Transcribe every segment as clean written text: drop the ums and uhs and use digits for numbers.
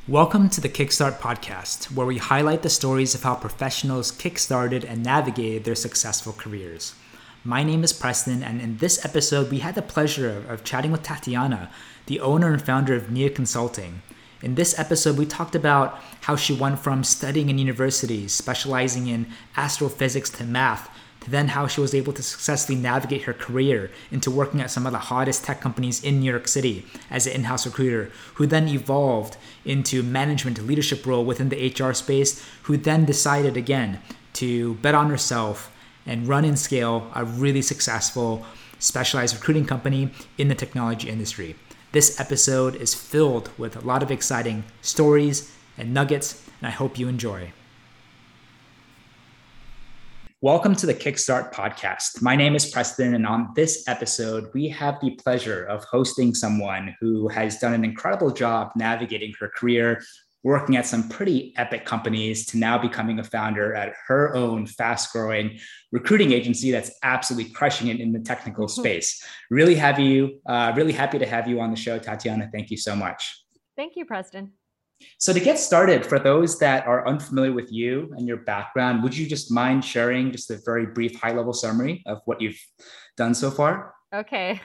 Welcome to the Kickstart podcast, where we highlight the stories of how professionals kickstarted and navigated their successful careers. My name is Preston, and in this episode, we had the pleasure of chatting with Tatiana, the owner and founder of Nia Consulting. In this episode, we talked about how she went from studying in university, specializing in astrophysics to math, to then how she was able to successfully navigate her career into working at some of the hottest tech companies in New York City as an in-house recruiter, who then evolved into management leadership role within the HR space, who then decided again to bet on herself and run and scale a really successful specialized recruiting company in the technology industry. This episode is filled with a lot of exciting stories and nuggets, and I hope you enjoy. Welcome to the Kickstart podcast. My name is Preston, and on this episode, we have the pleasure of hosting someone who has done an incredible job navigating her career, working at some pretty epic companies, to now becoming a founder at her own fast-growing recruiting agency that's absolutely crushing it in the technical space. Really happy to have you on the show, Tatiana. Thank you so much. Thank you, Preston. So to get started, for those that are unfamiliar with you and your background, would you just mind sharing just a very brief high-level summary of what you've done so far? Okay.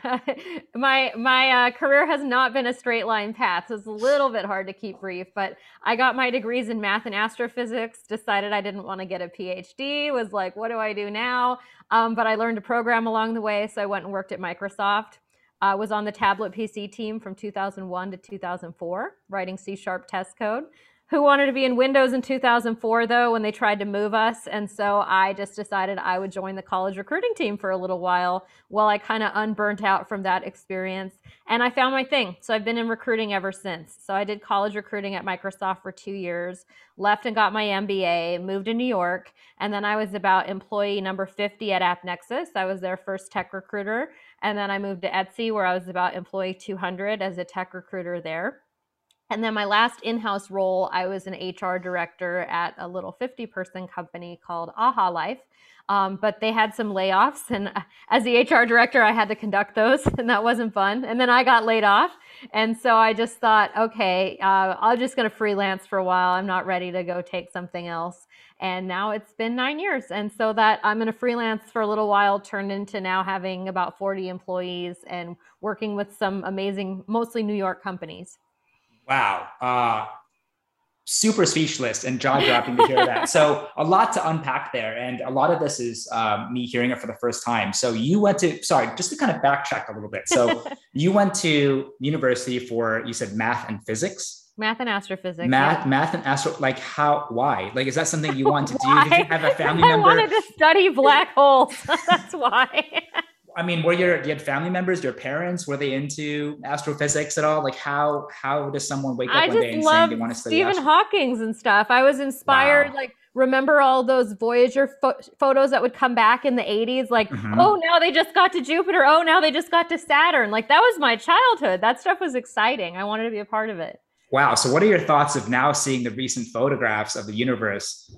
My career has not been a straight line path, so it's a little bit hard to keep brief, but I got my degrees in math and astrophysics, decided I didn't want to get a PhD, was like, what do I do now? But I learned to program along the way, so I went and worked at Microsoft. Was on the tablet PC team from 2001 to 2004, writing C# test code. Who wanted to be in Windows in 2004, though, when they tried to move us? And so I just decided I would join the college recruiting team for a little while I kind of unburnt out from that experience. And I found my thing. So I've been in recruiting ever since. So I did college recruiting at Microsoft for 2 years, left and got my MBA, moved to New York. And then I was about employee number 50 at AppNexus. I was their first tech recruiter. And then I moved to Etsy, where I was about employee 200 as a tech recruiter there. And then my last in-house role, I was an HR director at a little 50-person company called Aha Life. But they had some layoffs, and as the HR director, I had to conduct those, and that wasn't fun. And then I got laid off. And so I just thought, okay, I'm just going to freelance for a while. I'm not ready to go take something else. And now it's been 9 years. And so that I'm going to freelance for a little while turned into now having about 40 employees and working with some amazing, mostly New York companies. Wow. Super speechless and jaw-dropping to hear that. So a lot to unpack there. And a lot of this is me hearing it for the first time. So you went to, just to kind of backtrack a little bit. So you went to university for, you said math and physics? Math and astrophysics. Math and astro, like why? Like, is that something you wanted to do? Did you have a family member? I wanted to study black holes. That's why. I mean, you had family members, your parents, were they into astrophysics at all? Like how does someone wake up one day and say they want to study Stephen Hawking and stuff. I was inspired, Wow. Remember all those Voyager photos that would come back in the 80s? Oh, now they just got to Jupiter. Oh, now they just got to Saturn. That was my childhood. That stuff was exciting. I wanted to be a part of it. Wow. So what are your thoughts of now seeing the recent photographs of the universe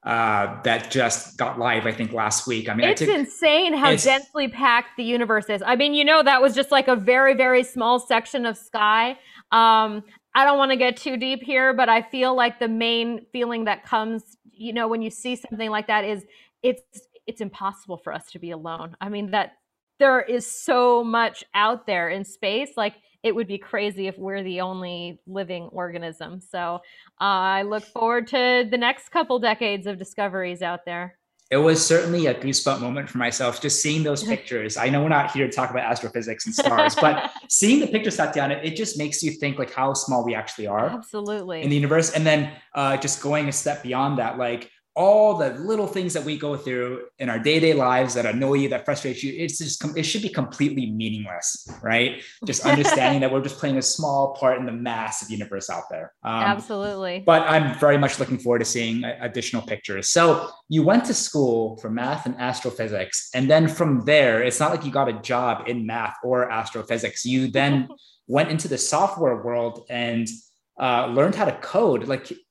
that just got live, I think, last week? I mean, it's insane how densely packed the universe is. I mean, that was just like a very, very small section of sky. I don't want to get too deep here, but I feel like the main feeling that comes, when you see something like that is it's impossible for us to be alone. I mean, that there is so much out there in space. It would be crazy if we're the only living organism. So I look forward to the next couple decades of discoveries out there. It was certainly a goosebump moment for myself, just seeing those pictures. I know we're not here to talk about astrophysics and stars, but seeing the pictures, Tatiana, it just makes you think how small we actually are. Absolutely. In the universe. And then just going a step beyond that, all the little things that we go through in our day-to-day lives that annoy you, that frustrate you, it should be completely meaningless, right? Just understanding that we're just playing a small part in the massive universe out there. Absolutely. But I'm very much looking forward to seeing additional pictures. So you went to school for math and astrophysics. And then from there, it's not like you got a job in math or astrophysics. You then went into the software world and learned how to code.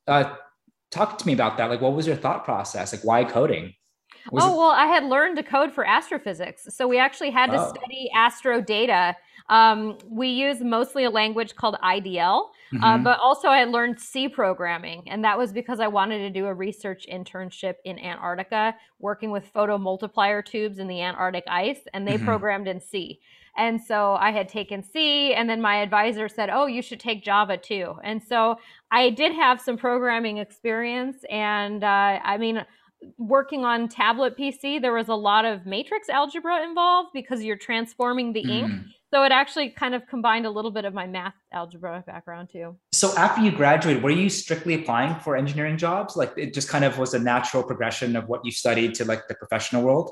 Talk to me about that. What was your thought process? Why coding? Well, I had learned to code for astrophysics. So we actually had to study astro data We use mostly a language called IDL, Hmm. but also I learned C programming. And that was because I wanted to do a research internship in Antarctica, working with photomultiplier tubes in the Antarctic ice, and they Hmm. programmed in C. And so I had taken C, and then my advisor said, "Oh, you should take Java too." And so I did have some programming experience. And I mean, working on tablet PC, there was a lot of matrix algebra involved because you're transforming the ink. Mm. So it actually kind of combined a little bit of my math algebra background too. So after you graduated, were you strictly applying for engineering jobs? Like it just kind of was a natural progression of what you studied to like the professional world?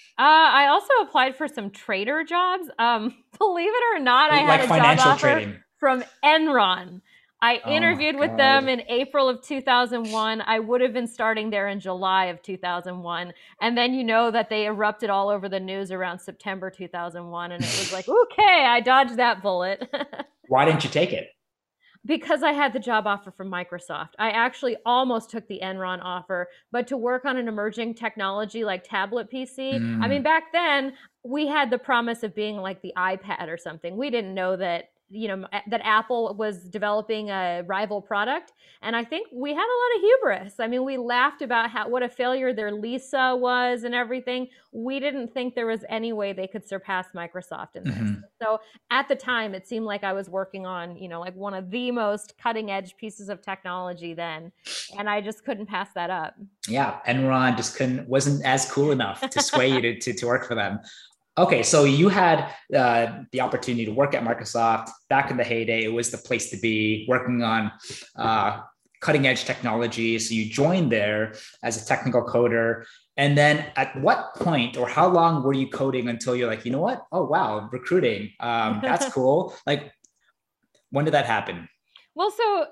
I also applied for some trader jobs. Believe it or not, I had Like a job financial offer trading? from Enron. I Oh my interviewed with them God. in April of 2001. I would have been starting there in July of 2001. And then you know that they erupted all over the news around September 2001. And it was like, okay, I dodged that bullet. Why didn't you take it? Because I had the job offer from Microsoft. I actually almost took the Enron offer, but to work on an emerging technology like tablet PC, I mean, Mm. back then we had the promise of being like the iPad or something. We didn't know that, that Apple was developing a rival product. And I think we had a lot of hubris. I mean, we laughed about what a failure their Lisa was and everything. We didn't think there was any way they could surpass Microsoft in this. Hmm. So at the time it seemed like I was working on, like one of the most cutting edge pieces of technology then, and I just couldn't pass that up. Yeah, Enron just wasn't as cool enough to sway you to work for them. Okay, so you had the opportunity to work at Microsoft back in the heyday. It was the place to be, working on cutting edge technology. So you joined there as a technical coder. And then at what point or how long were you coding until you're like, you know what? Oh, wow, recruiting. That's cool. Like, when did that happen? Well, so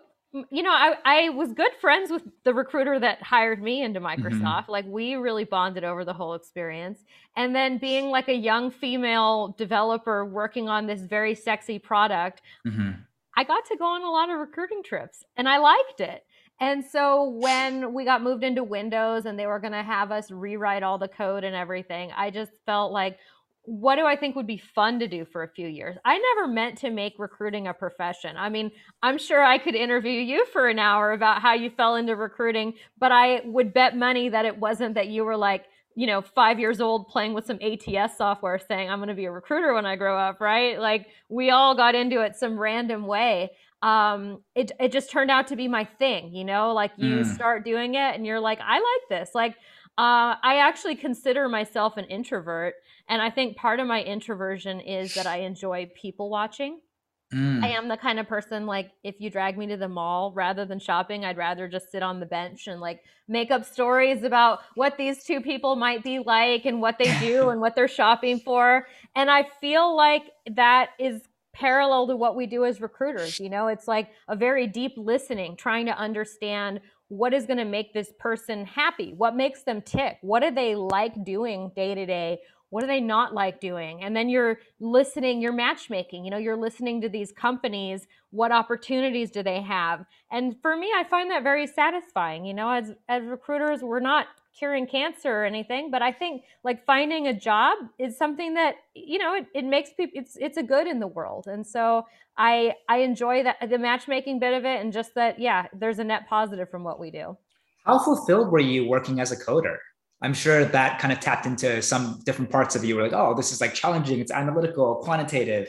I was good friends with the recruiter that hired me into Mm-hmm. Microsoft. Like we really bonded over the whole experience. And then being like a young female developer working on this very sexy product, Mm-hmm. I got to go on a lot of recruiting trips and I liked it. And so when we got moved into Windows and they were going to have us rewrite all the code and everything, I just felt like, what do I think would be fun to do for a few years? I never meant to make recruiting a profession. I mean, I'm sure I could interview you for an hour about how you fell into recruiting, but I would bet money that it wasn't that you were like, 5 years old playing with some ATS software saying, I'm going to be a recruiter when I grow up, right? Like we all got into it some random way. It just turned out to be my thing, like you Mm. start doing it and you're like, I like this. Like, I actually consider myself an introvert. And I think part of my introversion is that I enjoy people watching. I Mm. am the kind of person like if you drag me to the mall rather than shopping, I'd rather just sit on the bench and like make up stories about what these two people might be like and what they do and what they're shopping for. And I feel like that is parallel to what we do as recruiters. It's like a very deep listening, trying to understand what is going to make this person happy, what makes them tick, what do they like doing day to day, what do they not like doing, and then you're listening, you're matchmaking, you're listening to these companies, what opportunities do they have. And for me, I find that very satisfying. As recruiters, we're not curing cancer or anything, but I think like finding a job is something that it makes people, it's a good in the world. And so I enjoy that, the matchmaking bit of it, and just that, yeah, there's a net positive from what we do. How fulfilled were you working as a coder? I'm sure that kind of tapped into some different parts of you. Were like, oh, this is like challenging. It's analytical, quantitative.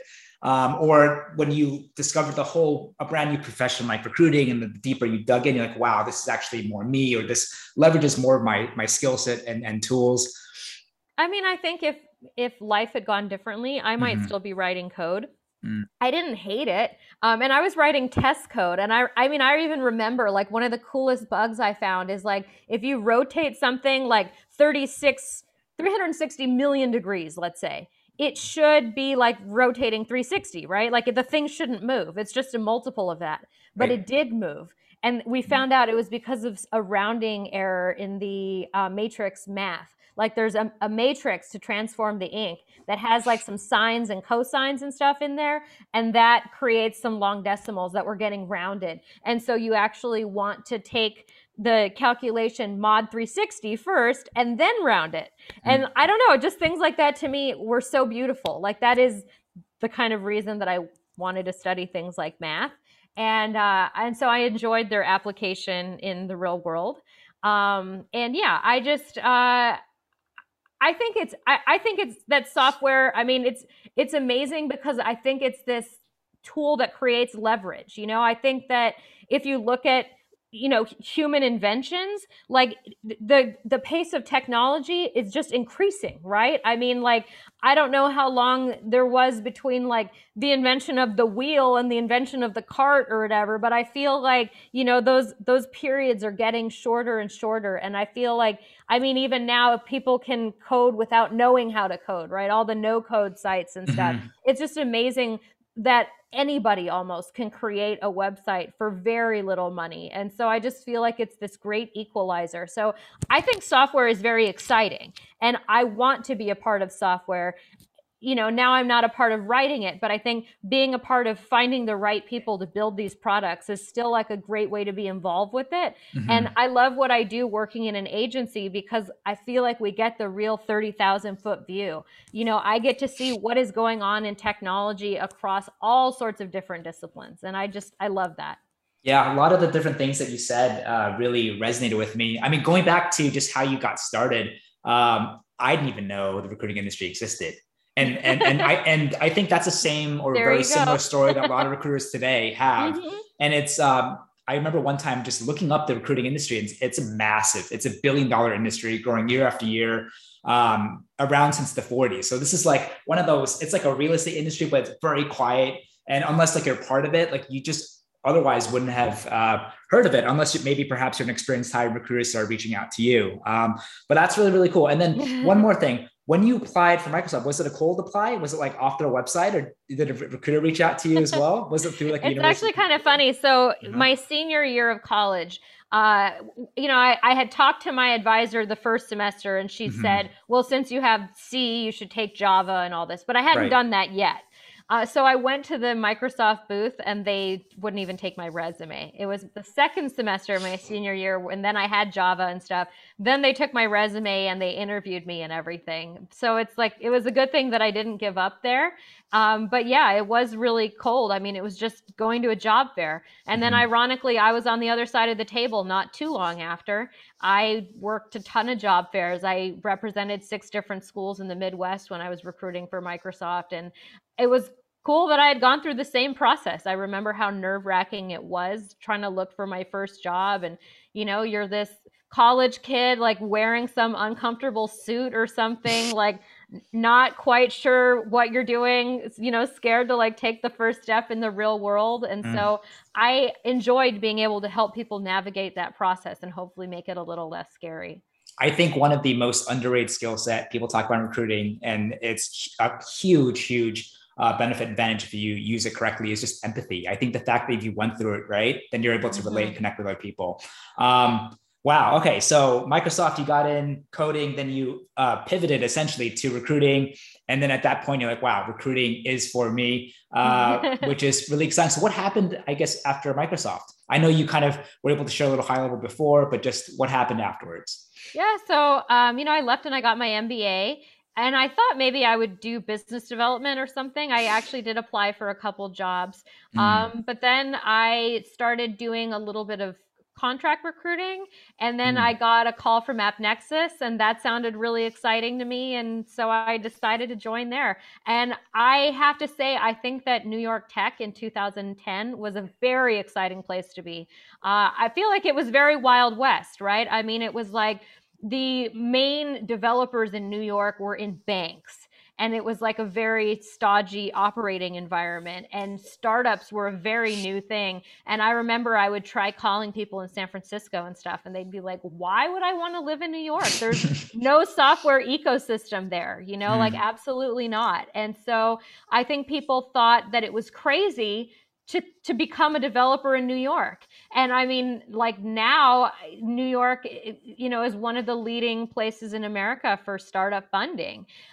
Or when you discovered a brand new profession like recruiting, and the deeper you dug in, you're like, wow, this is actually more me, or this leverages more of my skill set and tools. I mean, I think if life had gone differently, I might Mm-hmm. still be writing code. Mm. I didn't hate it. And I was writing test code. And I mean, I even remember like one of the coolest bugs I found is like if you rotate something like 360 million degrees, let's say, it should be like rotating 360, right? Like the thing shouldn't move. It's just a multiple of that. But Right. it did move. And we found out it was because of a rounding error in the matrix math. Like there's a matrix to transform the ink that has like some sines and cosines and stuff in there, and that creates some long decimals that were getting rounded. And so you actually want to take the calculation mod 360 first and then round it. And Mm. I don't know, just things like that to me were so beautiful. Like that is the kind of reason that I wanted to study things like math. And so I enjoyed their application in the real world. And yeah, I think it's that software. I mean, it's amazing because I think it's this tool that creates leverage. I think that if you look at human inventions, like the pace of technology is just increasing, right? I mean, like, I don't know how long there was between like the invention of the wheel and the invention of the cart or whatever, but I feel like those periods are getting shorter and shorter. And I feel like, I mean, even now people can code without knowing how to code, right? All the no code sites and stuff. Hmm. It's just amazing that anybody almost can create a website for very little money. And so I just feel like it's this great equalizer. So I think software is very exciting and I want to be a part of software. Now I'm not a part of writing it, but I think being a part of finding the right people to build these products is still like a great way to be involved with it. And Hmm. I love what I do working in an agency because I feel like we get the real 30,000 foot view. I get to see what is going on in technology across all sorts of different disciplines. And I love that. Yeah, a lot of the different things that you said really resonated with me. I mean, going back to just how you got started, I didn't even know the recruiting industry existed. And I think that's the same or There very you similar go. story that a lot of recruiters today have. Hmm. And it's I remember one time just looking up the recruiting industry. It's massive. It's $1 billion industry growing year after year, around since the 40s. So this is like one of those. It's like a real estate industry, but it's very quiet. And unless like you're part of it, like you just otherwise wouldn't have heard of it unless maybe perhaps you're an experienced hiring recruiter started reaching out to you. But that's really, really cool. And then one more thing, when you applied for Microsoft, was it a cold apply? Was it like off their website or did a recruiter reach out to you as well? Was it through like a It's actually university? kind of funny. So Uh-huh. my senior year of college, uh, I had talked to my advisor the first semester, and she Hmm. said, "Well, since you have C, you should take Java and all this." But I hadn't Right. done that yet. So I went to the Microsoft booth, and they wouldn't even take my resume. It was the second semester of my senior year, and then I had Java and stuff. Then they took my resume and they interviewed me and everything. So it's like it was a good thing that I didn't give up there. But yeah, it was really cold. I mean, it was just going to a job fair. And then Hmm. ironically, I was on the other side of the table not too long after. I worked a ton of job fairs. I represented 6 different schools in the Midwest when I was recruiting for Microsoft. And it was cool that I had gone through the same process. I remember how nerve wracking it was trying to look for my first job. And, you're this college kid, like wearing some uncomfortable suit or something, like not quite sure what you're doing, scared to like take the first step in the real world. And Mm. so I enjoyed being able to help people navigate that process and hopefully make it a little less scary. I think one of the most underrated skill set people talk about in recruiting, and it's a huge, huge benefit advantage if you use it correctly, is just empathy. I think the fact that if you went through it right, then you're able to relate and Hmm. connect with other people. Wow. Okay. So Microsoft, you got in coding, then you pivoted essentially to recruiting. And then at that point, you're like, wow, recruiting is for me, which is really exciting. So what happened, I guess, after Microsoft? I know you kind of were able to share a little high level before, but just what happened afterwards? Yeah, so I left and I got my MBA, and I thought maybe I would do business development or something. I actually did apply for a couple jobs, Mm, but then I started doing a little bit of contract recruiting, and then I mm. got a call from AppNexus, and that sounded really exciting to me, and so I decided to join there. And I have to say, I think that New York Tech in 2010 was a very exciting place to be. I feel like it was very Wild West, right? I mean, it was like the main developers in New York were in banks. And it was like a very stodgy operating environment. And startups were a very new thing. And I remember I would try calling people in San Francisco and stuff, and they'd be like, why would I want to live in New York? There's no software ecosystem there, like Mm. absolutely not. And so I think people thought that it was crazy to become a developer in New York. And I mean, like now, New York, is one of the leading places in America for startup funding.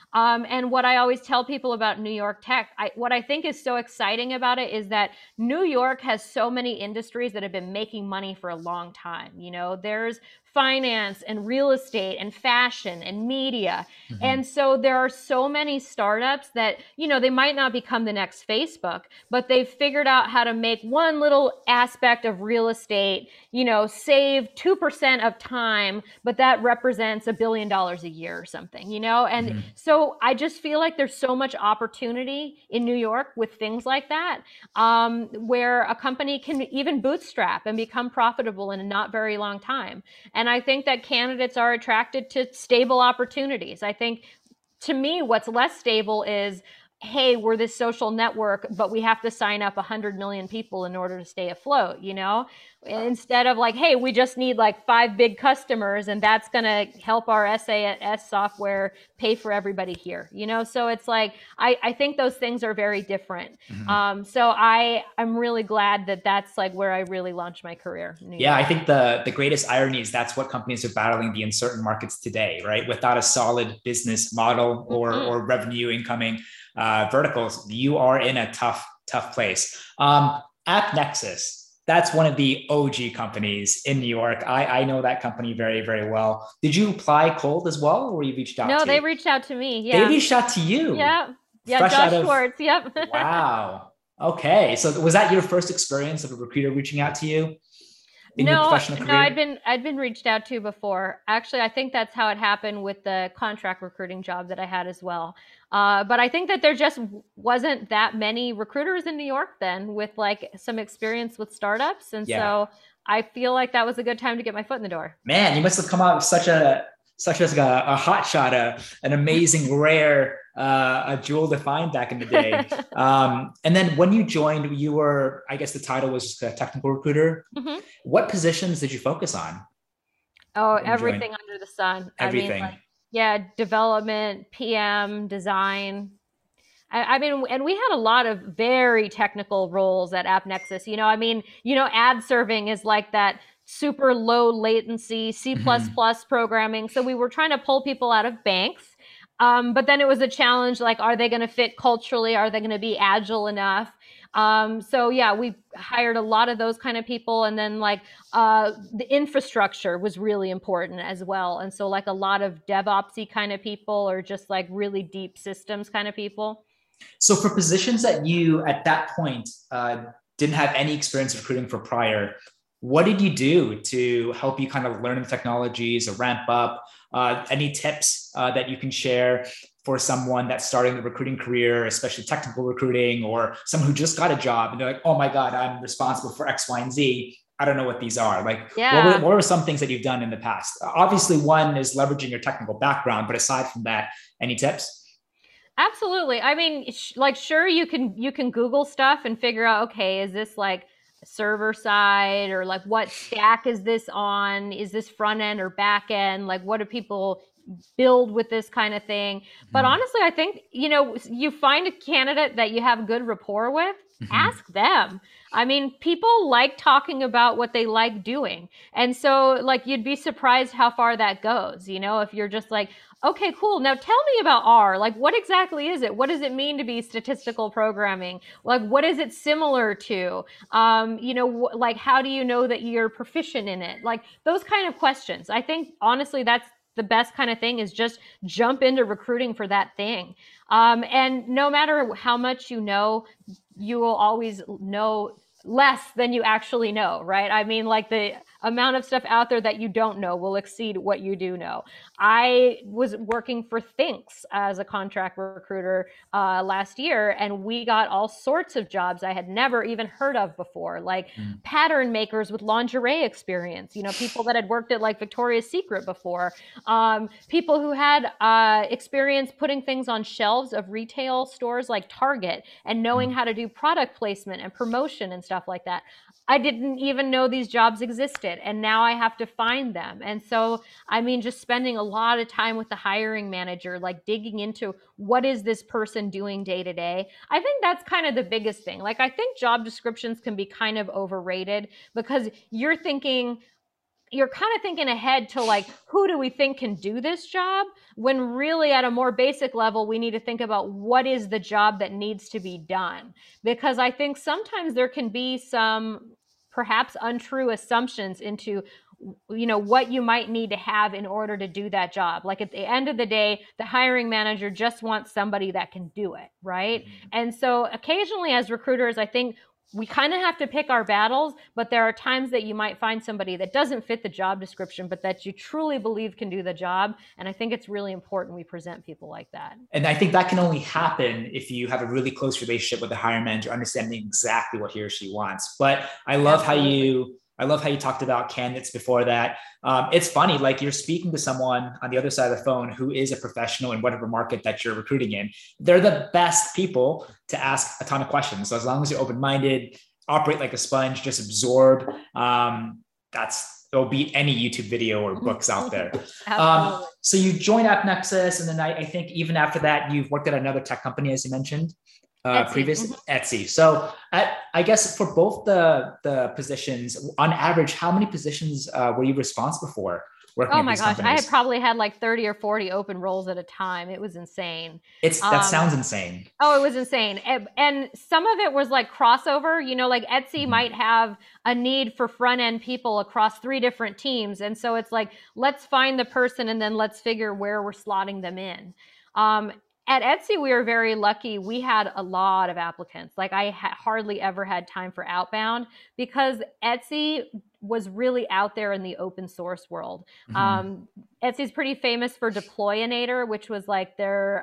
And what I always tell people about New York tech, what I think is so exciting about it is that New York has so many industries that have been making money for a long time. You know, there's finance and real estate and fashion and media. Hmm. And so there are so many startups that, you know, they might not become the next Facebook, but they've figured out how to make one little aspect of real estate, you know, save 2% of time, but that represents $1 billion a year or something, you know? And Hmm. so I just feel like there's so much opportunity in New York with things like that, where a company can even bootstrap and become profitable in a not very long time. And I think that candidates are attracted to stable opportunities. I think to me, what's less stable is, hey, we're this social network, but we have to sign up 100 million people in order to stay afloat, you know? Instead of like, hey, we just need like 5 big customers and that's going to help our SAS software pay for everybody here, you know? So it's like, I think those things are very different. Hmm. So I'm really glad that that's like where I really launched my career in New Yeah, I York. think the greatest irony is that's what companies are battling the uncertain markets today, right? Without a solid business model Mm-hmm. or revenue incoming verticals, you are in a tough place. AppNexus, that's one of the OG companies in New York. I know that company very well. Did you apply cold as well, or were you reached out No, they to? reached out to me. They Yeah. reached out to you, Yeah. Yeah. fresh out Josh of Schwartz. Yep. wow. Okay, so was that your first experience of a recruiter reaching out to you in your No, professional no, career? I'd been reached out to before. Actually, I think that's how it happened with the contract recruiting job that I had as well. But I think that there just wasn't that many recruiters in New York then with like some experience with startups, and Yeah. so I feel like that was a good time to get my foot in the door. Man, you must have come out with such as a hot shot, an amazing rare a jewel to find back in the day. And then when you joined, you were, I guess the title was just a technical recruiter. Hmm. What positions did you focus on Oh, when you joined? everything under the sun. I mean, Everything. like, yeah, development, PM, design. I mean, and we had a lot of very technical roles at AppNexus. You know, I mean, you know, ad serving is like that super low latency C++ Hmm. programming. So we were trying to pull people out of banks. But then it was a challenge like, are they going to fit culturally? Are they going to be agile enough? So yeah, we hired a lot of those kind of people. And then like the infrastructure was really important as well. And so like a lot of DevOpsy kind of people or just like really deep systems kind of people. So for positions that you at that point didn't have any experience recruiting for prior, what did you do to help you kind of learn the technologies or ramp up? Any tips that you can share for someone that's starting the recruiting career, especially technical recruiting, or someone who just got a job and they're like, oh my God, I'm responsible for X, Y, and Z. I don't know what these are. Like, Yeah, what were some things that you've done in the past? Obviously, one is leveraging your technical background, but aside from that, any tips? absolutely. I mean, like sure you can Google stuff and figure out okay, is this like server side or like what stack is this on? Is this front end or back end? Like what do people build with this kind of thing? But Mm-hmm. honestly, I think, you know, you find a candidate that you have good rapport with, Mm-hmm. ask them. I mean, people like talking about what they like doing. And so like you'd be surprised how far that goes, you know, if you're just like, okay, cool. Now tell me about R. Like, what exactly is it? What does it mean to be statistical programming? Like, what is it similar to? You know, like, how do you know that you're proficient in it? Like, those kind of questions. I think, honestly, that's the best kind of thing is just jump into recruiting for that thing. And no matter how much you know, you will always know less than you actually know, right? I mean, like the amount of stuff out there that you don't know will exceed what you do know. I was working for Thinx as a contract recruiter last year, and we got all sorts of jobs I had never even heard of before, like Mm-hmm. pattern makers with lingerie experience, you know, people that had worked at like Victoria's Secret before, people who had experience putting things on shelves of retail stores like Target and knowing how to do product placement and promotion and stuff like that. I didn't even know these jobs existed, and now I have to find them. And so, I mean, just spending a lot of time with the hiring manager, like digging into what is this person doing day to day. I think that's kind of the biggest thing. Like, I think job descriptions can be kind of overrated because you're thinking, you're kind of thinking ahead to like, who do we think can do this job? When really at a more basic level, we need to think about what is the job that needs to be done. Because I think sometimes there can be some perhaps untrue assumptions into what you might need to have in order to do that job. Like at the end of the day, the hiring manager just wants somebody that can do it, right? And so occasionally as recruiters, I think we kind of have to pick our battles, but there are times that you might find somebody that doesn't fit the job description, but that you truly believe can do the job. And I think it's really important we present people like that. And I think that can only happen if you have a really close relationship with the hiring manager, understanding exactly what he or she wants. But I love how you talked about candidates before that. It's funny, like you're speaking to someone on the other side of the phone who is a professional in whatever market that you're recruiting in. They're the best people to ask a ton of questions. So as long as you're open-minded, operate like a sponge, just absorb, it'll beat any YouTube video or books out there. So you joined AppNexus, and then I think even after that, you've worked at another tech company, as you mentioned. Previous Etsy. So I guess for both the positions, on average, how many positions were you responsible for working Oh at my these gosh, companies? I had probably had like 30 or 40 open roles at a time. It was insane. That sounds insane. Oh, it was insane. And some of it was like crossover, like Etsy might have a need for front end people across 3 different teams. And so it's like, let's find the person and then let's figure where we're slotting them in. At Etsy, we were very lucky. We had a lot of applicants. Like I hardly ever had time for outbound because Etsy was really out there in the open source world. Etsy's pretty famous for Deployinator, which was like their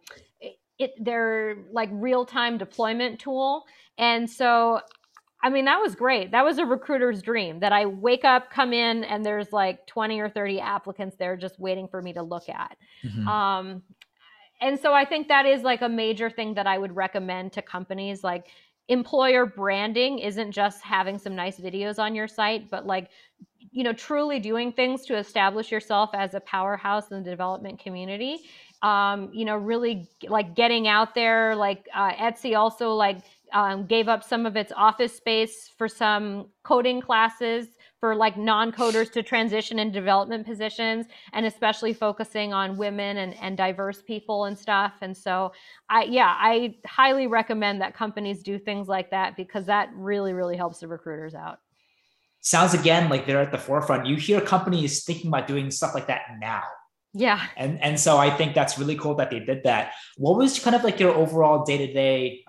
like real-time deployment tool. And so, I mean, that was great. That was a recruiter's dream, that I wake up, come in, and there's like 20 or 30 applicants there just waiting for me to look at. And so I think that is like a major thing that I would recommend to companies. Like employer branding isn't just having some nice videos on your site, but like, truly doing things to establish yourself as a powerhouse in the development community. Really like getting out there. Like Etsy also like gave up some of its office space for some coding classes for like non-coders to transition in development positions, and especially focusing on women and diverse people and stuff. And so I highly recommend that companies do things like that, because that really, really helps the recruiters out. Sounds again like they're at the forefront. You hear companies thinking about doing stuff like that now. Yeah. And so I think that's really cool that they did that. What was kind of like your overall day-to-day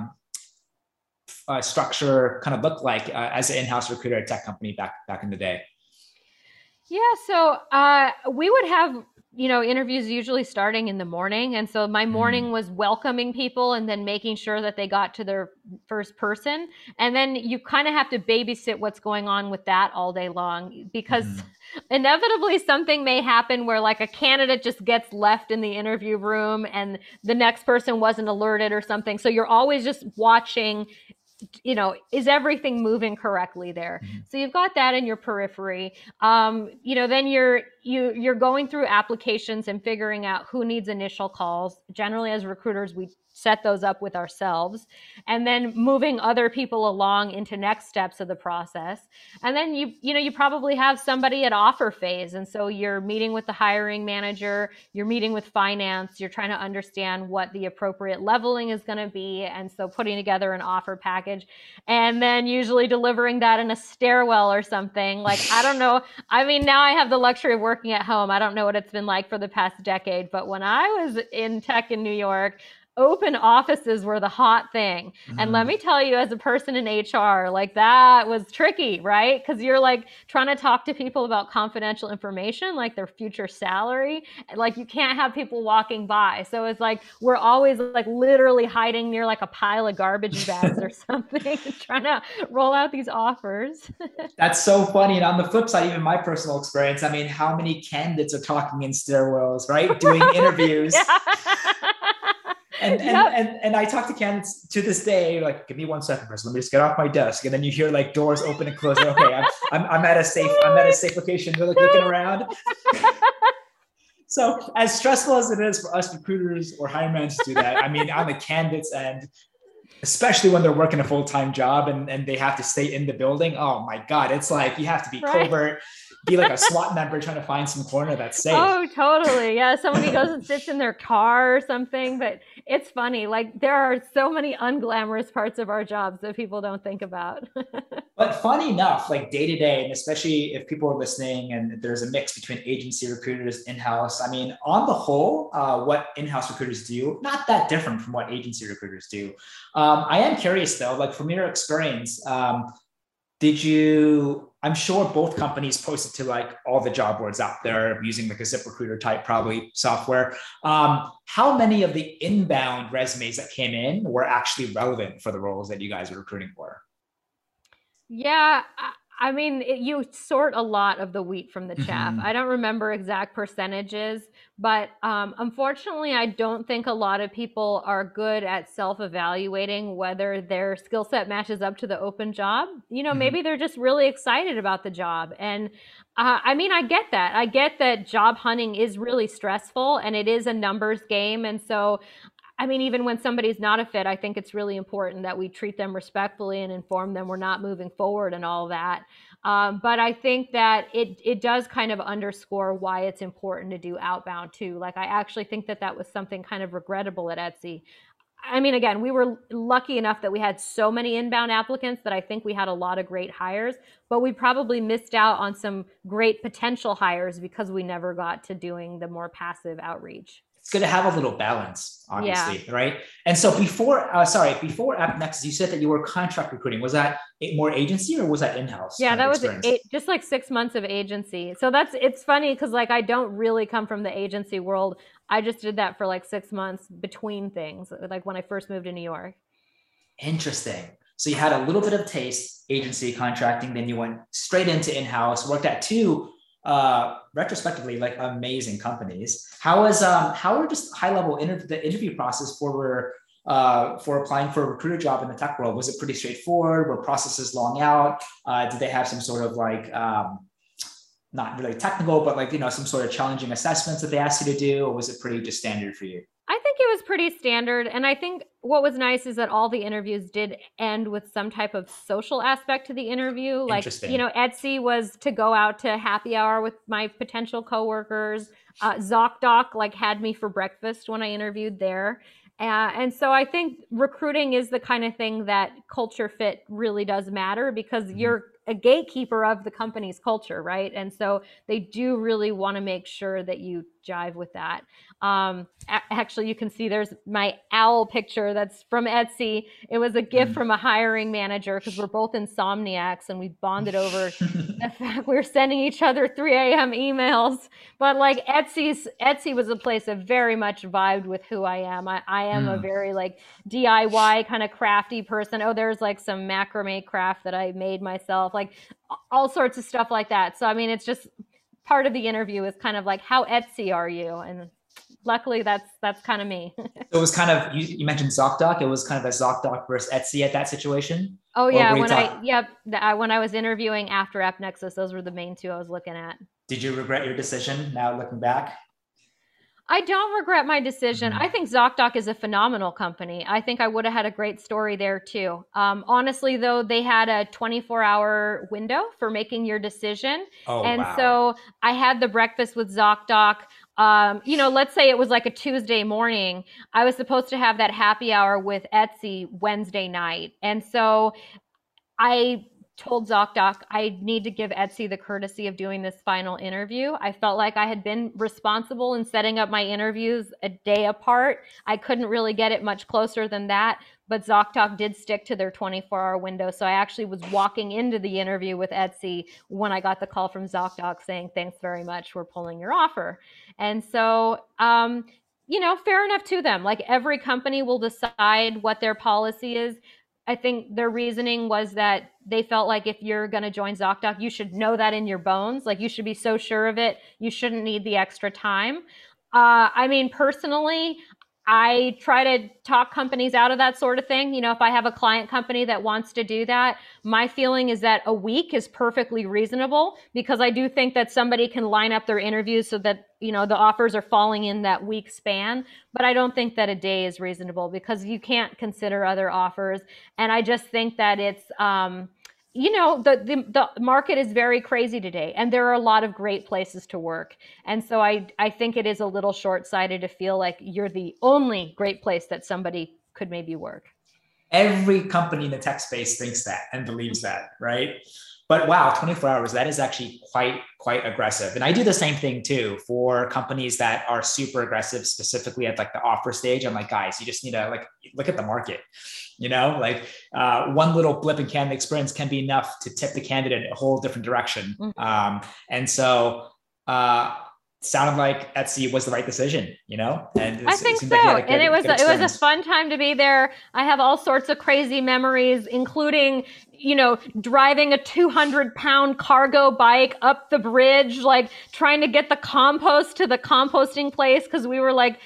structure kind of look like as an in-house recruiter at a tech company back in the day? Yeah, so we would have interviews usually starting in the morning, and so my morning was welcoming people and then making sure that they got to their first person, and then you kind of have to babysit what's going on with that all day long, because inevitably something may happen where like a candidate just gets left in the interview room and the next person wasn't alerted or something. So you're always just watching, is everything moving correctly there? So you've got that in your periphery. Then you're going through applications and figuring out who needs initial calls. Generally, as recruiters, we set those up with ourselves, and then moving other people along into next steps of the process. And then you probably have somebody at offer phase. And so you're meeting with the hiring manager, you're meeting with finance, you're trying to understand what the appropriate leveling is going to be. And so putting together an offer package, and then usually delivering that in a stairwell or something. Like, I don't know. I mean, now I have the luxury of working at home. I don't know what it's been like for the past decade, but when I was in tech in New York, open offices were the hot thing. And let me tell you, as a person in HR, like that was tricky, right? Because you're like trying to talk to people about confidential information, like their future salary. Like you can't have people walking by. So it's like, we're always like literally hiding near like a pile of garbage bags or something, trying to roll out these offers. That's so funny. And on the flip side, even my personal experience, I mean, how many candidates are talking in stairwells, right? Doing interviews. And I talk to candidates to this day, like, give me 1 second, Chris. Let me just get off my desk. And then you hear like doors open and close. Okay, I'm at a safe location. They're like looking around. So as stressful as it is for us recruiters or hiring managers to do that, I mean, on the candidates end, Especially when they're working a full-time job and they have to stay in the building. Oh my God. It's like you have to be Right. covert, be like a SWAT member trying to find some corner that's safe. Oh, totally. Yeah, somebody goes and sits in their car or something, but it's funny. Like there are so many unglamorous parts of our jobs that people don't think about. But funny enough, like day to day, and especially if people are listening and there's a mix between agency recruiters, in-house, I mean, on the whole, what in-house recruiters do, not that different from what agency recruiters do. I am curious though, like from your experience, did you, I'm sure both companies posted to like all the job boards out there using like a ZipRecruiter type probably software. How many of the inbound resumes that came in were actually relevant for the roles that you guys are recruiting for? Yeah, I mean, you sort a lot of the wheat from the chaff. Mm-hmm. I don't remember exact percentages, but unfortunately, I don't think a lot of people are good at self-evaluating whether their skill set matches up to the open job. You know, Mm-hmm. maybe they're just really excited about the job. And I mean, I get that. I get that job hunting is really stressful and it is a numbers game. And so I mean, even when somebody's not a fit, I think it's really important that we treat them respectfully and inform them we're not moving forward and all that. But I think that it does kind of underscore why it's important to do outbound too. Like I actually think that that was something kind of regrettable at Etsy. I mean, again, we were lucky enough that we had so many inbound applicants that I think we had a lot of great hires, but we probably missed out on some great potential hires because we never got to doing the more passive outreach. It's good to have a little balance, Yeah. obviously, right? And so before AppNexus, you said that you were contract recruiting. Was that more agency or was that in-house Yeah, kind of that was experience? just like 6 months of agency. So it's funny because like I don't really come from the agency world. I just did that for like 6 months between things, like when I first moved to New York. Interesting. So you had a little bit of taste agency contracting, then you went straight into in-house, worked at two retrospectively like amazing companies. How are just high level the interview process for applying for a recruiter job in the tech world? Was it pretty straightforward? Were processes long out? Did they have some sort of like not really technical, but like some sort of challenging assessments that they asked you to do, or was it pretty just standard for you? I think it was pretty standard. And I think what was nice is that all the interviews did end with some type of social aspect to the interview. Like, you Interesting. know, Etsy was to go out to happy hour with my potential coworkers. ZocDoc like had me for breakfast when I interviewed there. And so I think recruiting is the kind of thing that culture fit really does matter because Mhm. you're a gatekeeper of the company's culture, right? And so they do really want to make sure that you jive with that. Actually, you can see there's my owl picture that's from Etsy. It was a gift Mhm. from a hiring manager because we're both insomniacs and we bonded over the fact we were sending each other 3 a.m. emails. But like Etsy was a place that very much vibed with who I am. I am a Mm. very like DIY kind of crafty person. Oh, there's like some macrame craft that I made myself, like all sorts of stuff like that. So I mean, it's just part of the interview is kind of like how Etsy are you? And luckily that's kind of me. So it was kind of you mentioned ZocDoc. It was kind of a ZocDoc versus Etsy at that situation, Oh or yeah, were you when I talking? yep, when I was interviewing after AppNexus, those were the main two I was looking at. Did you regret your decision now looking back? I don't regret my decision. I Mhm. think ZocDoc is a phenomenal company. I think I would have had a great story there too. Honestly, though, they had a 24-hour window for making your decision. Oh And wow. so I had the breakfast with ZocDoc. You know, let's say it was like a Tuesday morning. I was supposed to have that happy hour with Etsy Wednesday night. And so I told ZocDoc I need to give Etsy the courtesy of doing this final interview. I felt like I had been responsible in setting up my interviews a day apart. I couldn't really get it much closer than that, but ZocDoc did stick to their 24-hour window. So I actually was walking into the interview with Etsy when I got the call from ZocDoc saying, thanks very much, we're pulling your offer. And so, you know, fair enough to them. Like every company will decide what their policy is. I think their reasoning was that they felt like if you're going to join ZocDoc, you should know that in your bones. Like you should be so sure of it. You shouldn't need the extra time. I mean, personally, I try to talk companies out of that sort of thing. You know, if I have a client company that wants to do that, my feeling is that a week is perfectly reasonable, because I do think that somebody can line up their interviews so that, you know, the offers are falling in that week span. But I don't think that a day is reasonable, because you can't consider other offers. And I just think that it's, you know, the market is very crazy today, and there are a lot of great places to work. And so I think it is a little short-sighted to feel like you're the only great place that somebody could maybe work. Every company in the tech space thinks that and believes that, right? But wow, 24 hours, that is actually quite aggressive. And I do the same thing too for companies that are super aggressive, specifically at like the offer stage. I'm like, guys, you just need to like look at the market. You know, like one little blip in candidate experience can be enough to tip the candidate a whole different direction. And so sounded like Etsy was the right decision, you know? And I think seemed so. like you had a And it was a experience. fun time to be there. I have all sorts of crazy memories, including, you know, driving a 200-pound cargo bike up the bridge, like trying to get the compost to the composting place, because we were like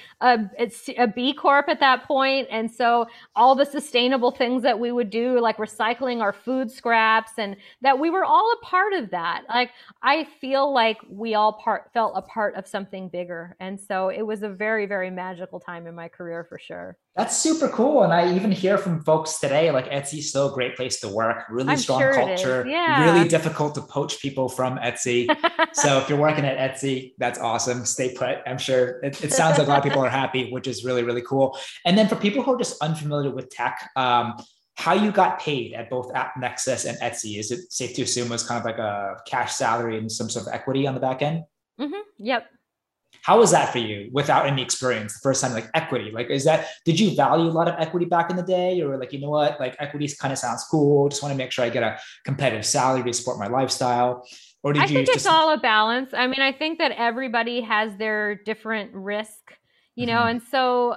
a B Corp at that point. And so all the sustainable things that we would do, like recycling our food scraps, and that we were all a part of that. Like, I feel like we all felt a part of something bigger. And so it was a very, very magical time in my career for sure. That's super cool. And I even hear from folks today, like Etsy's still a great place to work, really I'm strong sure it is. culture, really Yeah. difficult to poach people from Etsy. So if you're working at Etsy, that's awesome. Stay put. I'm sure it sounds like a lot of people are happy, which is really, really cool. And then for people who are just unfamiliar with tech, how you got paid at both AppNexus and Etsy, is it safe to assume was kind of like a cash salary and some sort of equity on the back end? Yep. How was that for you without any experience? The first time, like equity, like did you value a lot of equity back in the day? Or like, you know what, like equity kind of sounds cool. Just want to make sure I get a competitive salary to support my lifestyle. Or did I you think it's just, all a balance. I mean, I think that everybody has their different risk, you know, Mhm. and so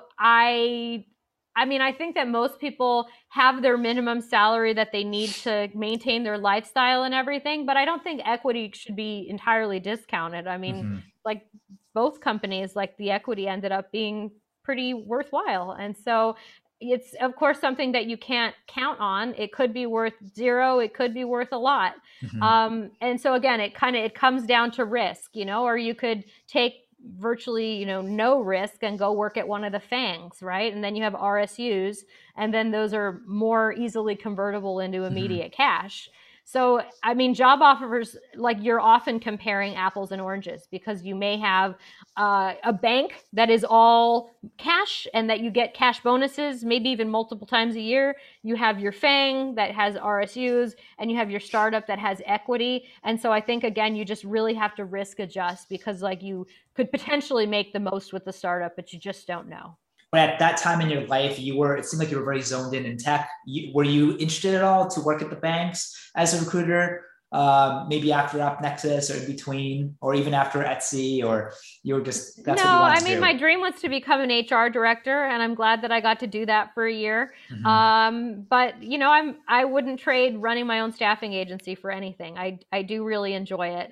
I mean, I think that most people have their minimum salary that they need to maintain their lifestyle and everything, but I don't think equity should be entirely discounted. I mean, Mhm. like both companies, like the equity ended up being pretty worthwhile. And so it's of course something that you can't count on. It could be worth zero, it could be worth a lot. Mhm. And so again, it comes down to risk, you know, or you could take virtually, you know, no risk and go work at one of the fangs, right? And then you have RSUs, and then those are more easily convertible into Mhm. immediate cash. So, I mean, job offers, like you're often comparing apples and oranges, because you may have a bank that is all cash and that you get cash bonuses, maybe even multiple times a year. You have your FANG that has RSUs, and you have your startup that has equity. And so I think, again, you just really have to risk adjust, because like you could potentially make the most with the startup, but you just don't know. But at that time in your life, it seemed like you were very zoned in tech. Were you interested at all to work at the banks as a recruiter? Maybe after AppNexus or in between, or even after Etsy, or you were just, that's No, what you I wanted to mean, my do? dream was to become an HR director, and I'm glad that I got to do that for a year. Mhm. But you know, I wouldn't trade running my own staffing agency for anything. I do really enjoy it.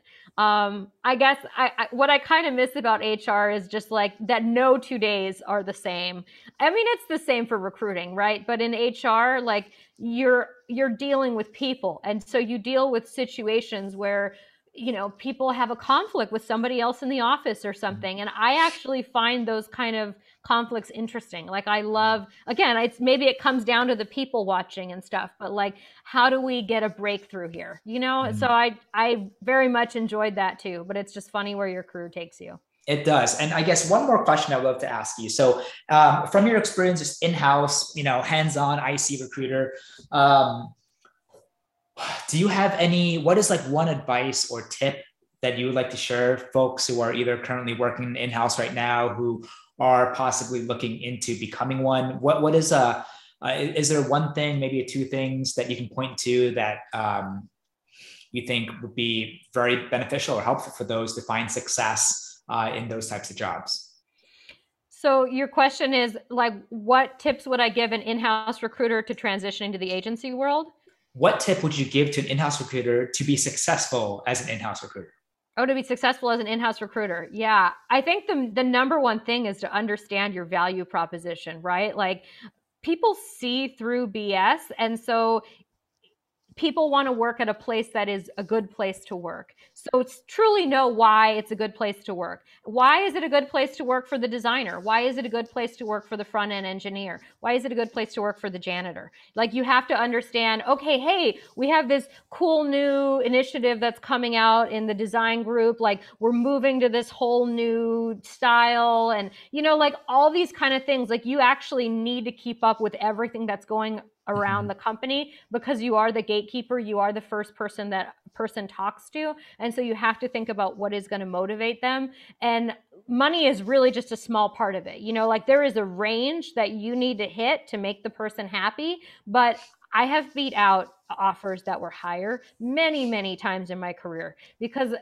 I guess what I kind of miss about HR is just like that no 2 days are the same. I mean, it's the same for recruiting, right? But in HR, like you're dealing with people, and so you deal with situations where, you know, people have a conflict with somebody else in the office or something, and I actually find those kind of conflicts interesting. Like, I love, again, it's maybe it comes down to the people watching and stuff, but like, how do we get a breakthrough here, you know? So Mhm. I very much enjoyed that too, but it's just funny where your career takes you. It does. And I guess one more question I'd love to ask you. So, from your experience as in-house, hands-on IC recruiter, um, do you have what is like one advice or tip that you would like to share folks who are either currently working in-house right now, who are possibly looking into becoming one? What is there one thing, maybe two things that you can point to that you think would be very beneficial or helpful for those to find success in those types of jobs? So your question is like, what tips would I give an in-house recruiter to transition into the agency world? What tip would you give to an in-house recruiter to be successful as an in-house recruiter? Oh, to be successful as an in-house recruiter. Yeah. I think the number one thing is to understand your value proposition, right? Like people see through BS. And so people want to work at a place that is a good place to work. So it's truly know why it's a good place to work. Why is it a good place to work for the designer? Why is it a good place to work for the front end engineer? Why is it a good place to work for the janitor? Like you have to understand, okay, hey, we have this cool new initiative that's coming out in the design group. Like we're moving to this whole new style and, like all these kind of things. Like you actually need to keep up with everything that's going around the company because you are the gatekeeper, you are the first person that person talks to, and so you have to think about what is going to motivate them. And money is really just a small part of it. Like there is a range that you need to hit to make the person happy, but I have beat out offers that were higher many, many times in my career because,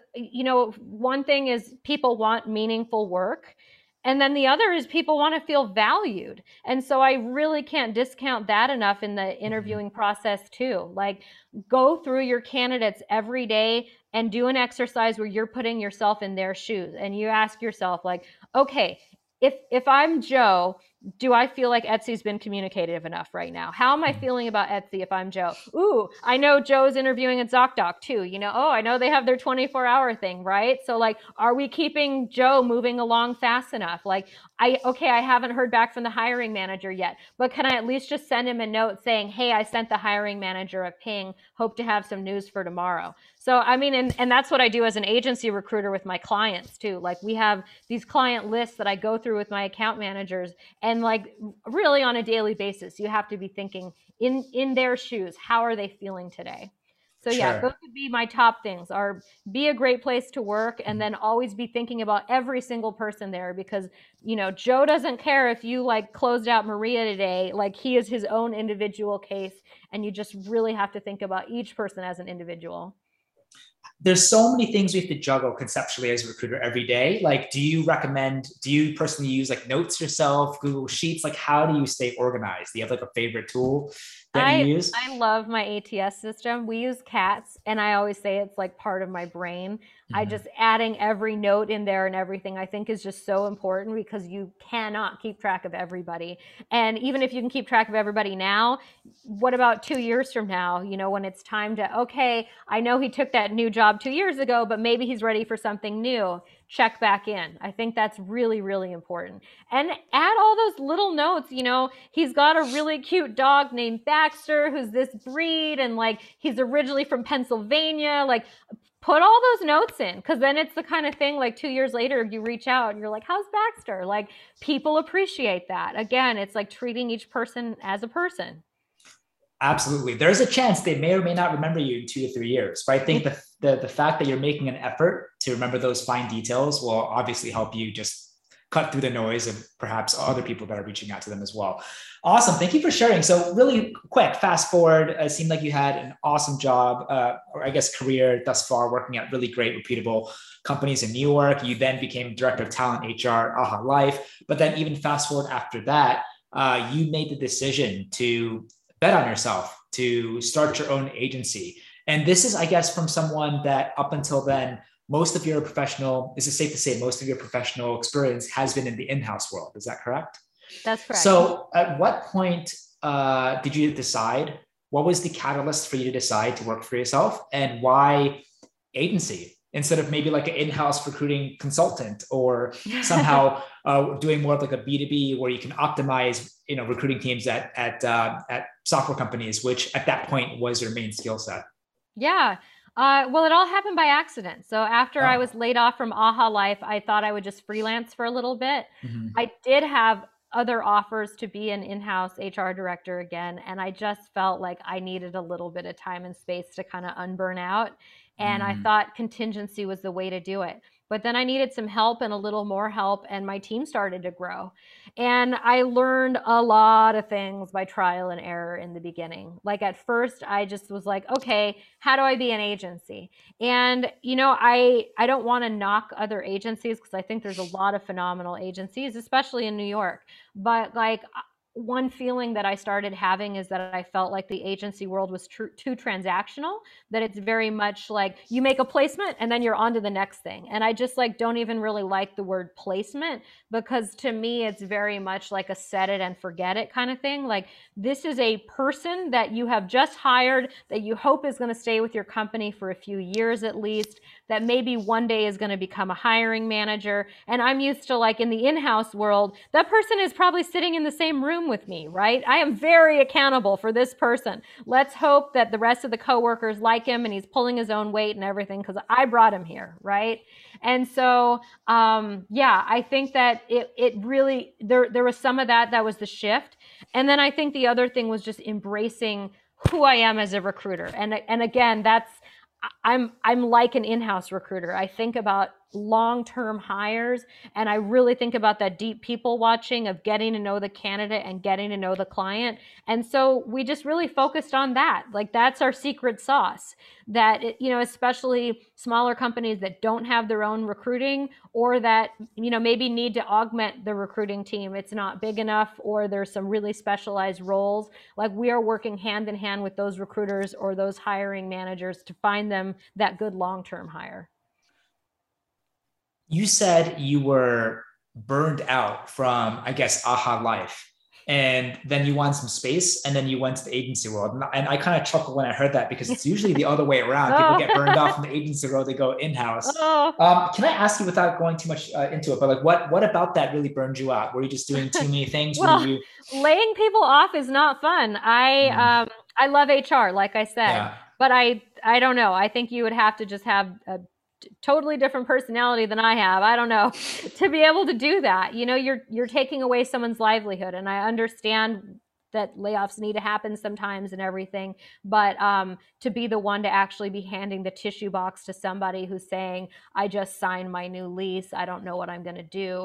one thing is people want meaningful work. And then the other is people want to feel valued. And so I really can't discount that enough in the interviewing process too. Like go through your candidates every day and do an exercise where you're putting yourself in their shoes and you ask yourself like, okay, if I'm Joe, do I feel like Etsy's been communicative enough right now? How am I feeling about Etsy if I'm Joe? Ooh, I know Joe's interviewing at ZocDoc too. I know they have their 24-hour thing, right? So like, are we keeping Joe moving along fast enough? Like, I haven't heard back from the hiring manager yet, but can I at least just send him a note saying, hey, I sent the hiring manager a ping, hope to have some news for tomorrow. So, I mean, and that's what I do as an agency recruiter with my clients too. Like we have these client lists that I go through with my account managers and like really on a daily basis, you have to be thinking in their shoes, how are they feeling today? So yeah, those Sure. would be my top things are be a great place to work and then always be thinking about every single person there because, Joe doesn't care if you like closed out Maria today, like he is his own individual case and you just really have to think about each person as an individual. There's so many things we have to juggle conceptually as a recruiter every day. Like, do you personally use like notes yourself, Google Sheets? Like, how do you stay organized? Do you have like a favorite tool that you I use? I love my ATS system. We use CATS, and I always say it's like part of my brain. I Mhm. just adding every note in there and everything I think is just so important because you cannot keep track of everybody. And even if you can keep track of everybody now, what about 2 years from now? When it's time to, okay, I know he took that new job 2 years ago, but maybe he's ready for something new. Check back in. I think that's really, really important and add all those little notes. He's got a really cute dog named Baxter, who's this breed, and like he's originally from Pennsylvania. Like, put all those notes in because then it's the kind of thing like 2 years later, you reach out and you're like, how's Baxter? Like, people appreciate that. Again, it's like treating each person as a person. Absolutely. There's a chance they may or may not remember you in 2 to 3 years. But I think the fact that you're making an effort to remember those fine details will obviously help you just cut through the noise of perhaps other people that are reaching out to them as well. Awesome. Thank you for sharing. So, really quick, fast forward, it seemed like you had an awesome job, or I guess career thus far, working at really great, reputable companies in New York. You then became director of talent HR, Aha Life. But then, even fast forward after that, you made the decision to bet on yourself, to start your own agency. And this is, I guess, from someone that up until then, most of your professional, is it safe to say most of your professional experience has been in the in-house world? Is that correct? That's correct. So at what point did you decide? What was the catalyst for you to decide to work for yourself and why agency instead of maybe like an in-house recruiting consultant or somehow doing more of like a B2B where you can optimize, recruiting teams at software companies, which at that point was your main skill set. Yeah. Well, it all happened by accident. So after I Oh. was laid off from Aha Life, I thought I would just freelance for a little bit. Mhm. I did have other offers to be an in-house HR director again, and I just felt like I needed a little bit of time and space to kind of unburn out. And I Mhm. thought contingency was the way to do it. But then I needed some help and a little more help, and my team started to grow. And I learned a lot of things by trial and error in the beginning. Like at first, I just was like, okay, how do I be an agency? And I don't want to knock other agencies because I think there's a lot of phenomenal agencies, especially in New York. But like one feeling that I started having is that I felt like the agency world was too transactional, that it's very much like you make a placement and then you're on to the next thing. And I just like don't even really like the word placement, because to me it's very much like a set it and forget it kind of thing. Like, this is a person that you have just hired that you hope is going to stay with your company for a few years at least, that maybe one day is going to become a hiring manager. And I'm used to, like, in the in-house world, that person is probably sitting in the same room with me, right? I am very accountable for this person. Let's hope that the rest of the coworkers like him and he's pulling his own weight and everything because I brought him here, right? And so, yeah, I think that it really, there was some of that was the shift. And then I think the other thing was just embracing who I am as a recruiter. And again, I'm like an in-house recruiter. I think about long-term hires, and I really think about that deep people watching of getting to know the candidate and getting to know the client. And so we just really focused on that. Like, that's our secret sauce, that especially smaller companies that don't have their own recruiting, or that maybe need to augment the recruiting team. It's not big enough, or there's some really specialized roles. Like, we are working hand in hand with those recruiters or those hiring managers to find them that good long-term hire. You said you were burned out from, I guess, AHA Life, and then you wanted some space, and then you went to the agency world. And I kind of chuckled when I heard that, because it's usually the other way around. People get burned off from the agency world, they go in-house. Can I ask you, without going too much into it, but like, what about that really burned you out? Were you just doing too many things? Well, laying people off is not fun. I love HR, like I said, but I don't know. I think you would have to just have a totally different personality than I have. I don't know, to be able to do that. You're taking away someone's livelihood, and I understand that layoffs need to happen sometimes and everything, but to be the one to actually be handing the tissue box to somebody who's saying, I just signed my new lease, I don't know what I'm going to do,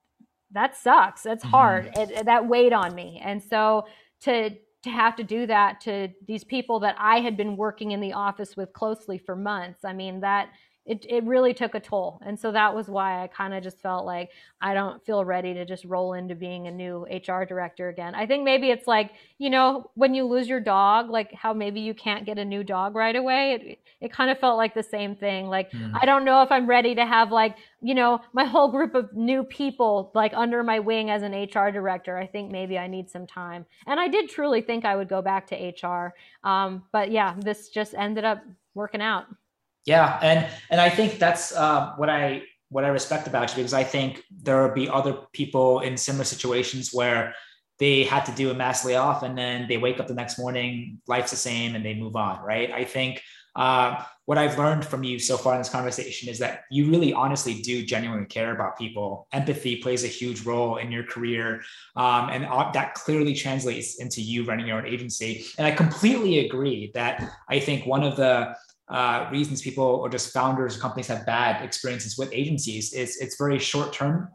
that sucks. That's hard. That weighed on me. And so to have to do that to these people that I had been working in the office with closely for months, I mean, that it really took a toll. And so that was why I kind of just felt like I don't feel ready to just roll into being a new HR director again. I think maybe it's like, when you lose your dog, like how maybe you can't get a new dog right away. It kind of felt like the same thing. Like, I don't know if I'm ready to have, like, my whole group of new people like under my wing as an HR director. I think maybe I need some time. And I did truly think I would go back to HR. But yeah, this just ended up working out. Yeah, and I think that's what I respect about you, because I think there will be other people in similar situations where they had to do a mass layoff, and then they wake up the next morning, life's the same, and they move on, right? I think what I've learned from you so far in this conversation is that you really honestly do genuinely care about people. Empathy plays a huge role in your career, and that clearly translates into you running your own agency. And I completely agree that I think one of the reasons people, or just founders of companies, have bad experiences with agencies is it's very short term.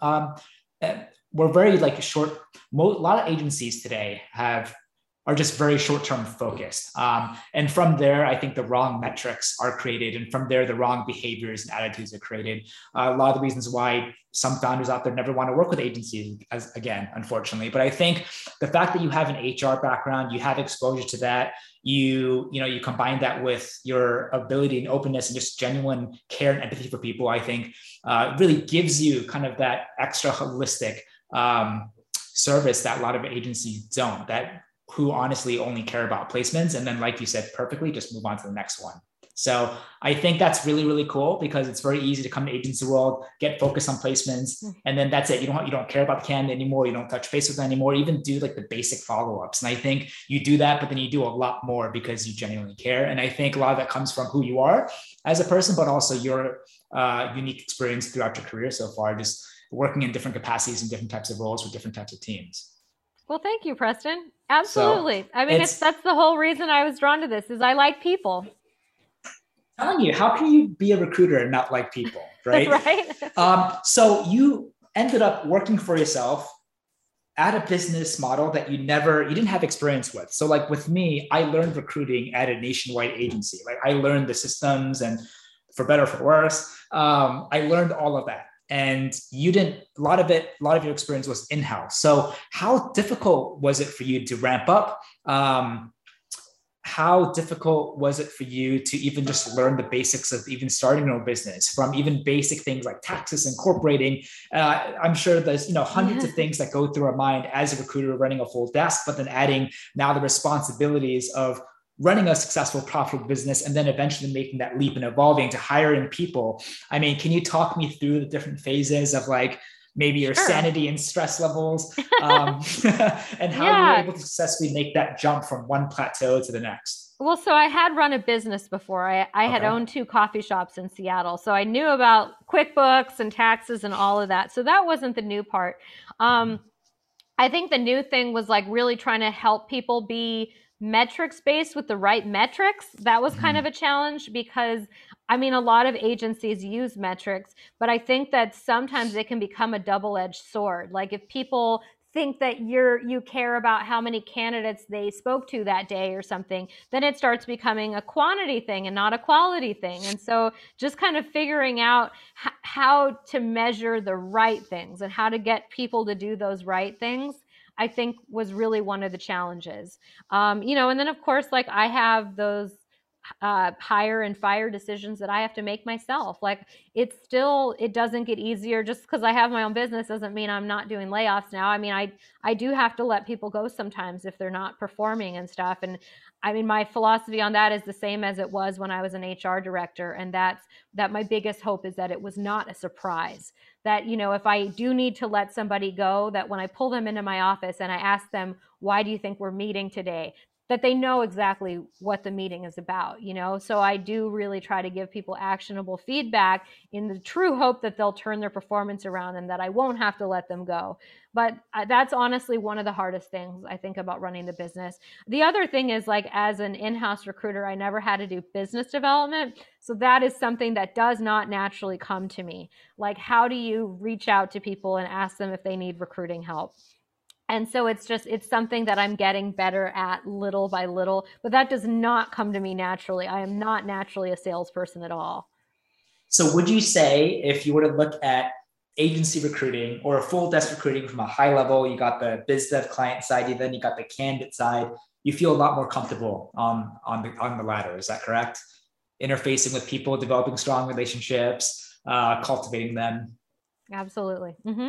We're very like a lot of agencies today are just very short-term focused. And from there, I think the wrong metrics are created. And from there, the wrong behaviors and attitudes are created. A lot of the reasons why some founders out there never want to work with agencies, again, unfortunately. But I think the fact that you have an HR background, you have exposure to that, you combine that with your ability and openness and just genuine care and empathy for people, I think really gives you kind of that extra holistic service that a lot of agencies don't, who honestly only care about placements. And then, like you said perfectly, just move on to the next one. So I think that's really, really cool, because it's very easy to come to agency world, get focused on placements, and then that's it. You don't care about the candidate anymore. You don't touch base with them anymore, even do like the basic follow-ups. And I think you do that, but then you do a lot more because you genuinely care. And I think a lot of that comes from who you are as a person, but also your unique experience throughout your career so far, just working in different capacities and different types of roles with different types of teams. Well, thank you, Preston. Absolutely. So I mean, that's the whole reason I was drawn to this, is I like people. Telling you, how can you be a recruiter and not like people, right? Right. So you ended up working for yourself at a business model that you didn't have experience with. So like with me, I learned recruiting at a nationwide agency. Like I learned the systems, and for better or for worse, I learned all of that. and a lot of your experience was in-house. So how difficult was it for you to ramp up? How difficult was it for you to even just learn the basics of even starting your own business, from even basic things like taxes, incorporating? I'm sure there's hundreds of things that go through our mind as a recruiter running a full desk, but then adding now the responsibilities of running a successful, profitable business, and then eventually making that leap and evolving to hiring people. I mean, can you talk me through the different phases of like maybe your sanity and stress levels, and how you were able to successfully make that jump from one plateau to the next? Well, so I had run a business before. I had owned 2 coffee shops in Seattle. So I knew about QuickBooks and taxes and all of that. So that wasn't the new part. I think the new thing was like really trying to help people be metrics based with the right metrics. That was kind of a challenge because I mean, a lot of agencies use metrics, but I think that sometimes it can become a double-edged sword. Like if people think that you care about how many candidates they spoke to that day or something, then it starts becoming a quantity thing and not a quality thing. And so just kind of figuring out how to measure the right things and how to get people to do those right things, I think was really one of the challenges. And then of course, like I have those hire and fire decisions that I have to make myself. Like it doesn't get easier just because I have my own business doesn't mean I'm not doing layoffs now. I mean, I do have to let people go sometimes if they're not performing and stuff. And I mean, my philosophy on that is the same as it was when I was an HR director. And that my biggest hope is that it was not a surprise. That, if I do need to let somebody go, that when I pull them into my office and I ask them, why do you think we're meeting today? That they know exactly what the meeting is about, So I do really try to give people actionable feedback in the true hope that they'll turn their performance around and that I won't have to let them go. But that's honestly one of the hardest things I think about running the business. The other thing is, like, as an in-house recruiter, I never had to do business development. So that is something that does not naturally come to me. Like, how do you reach out to people and ask them if they need recruiting help? And so it's something that I'm getting better at little by little, but that does not come to me naturally. I am not naturally a salesperson at all. So would you say, if you were to look at agency recruiting or a full desk recruiting from a high level, you got the biz dev client side, then you got the candidate side, you feel a lot more comfortable on the latter. Is that correct? Interfacing with people, developing strong relationships, cultivating them. Absolutely. Mm-hmm.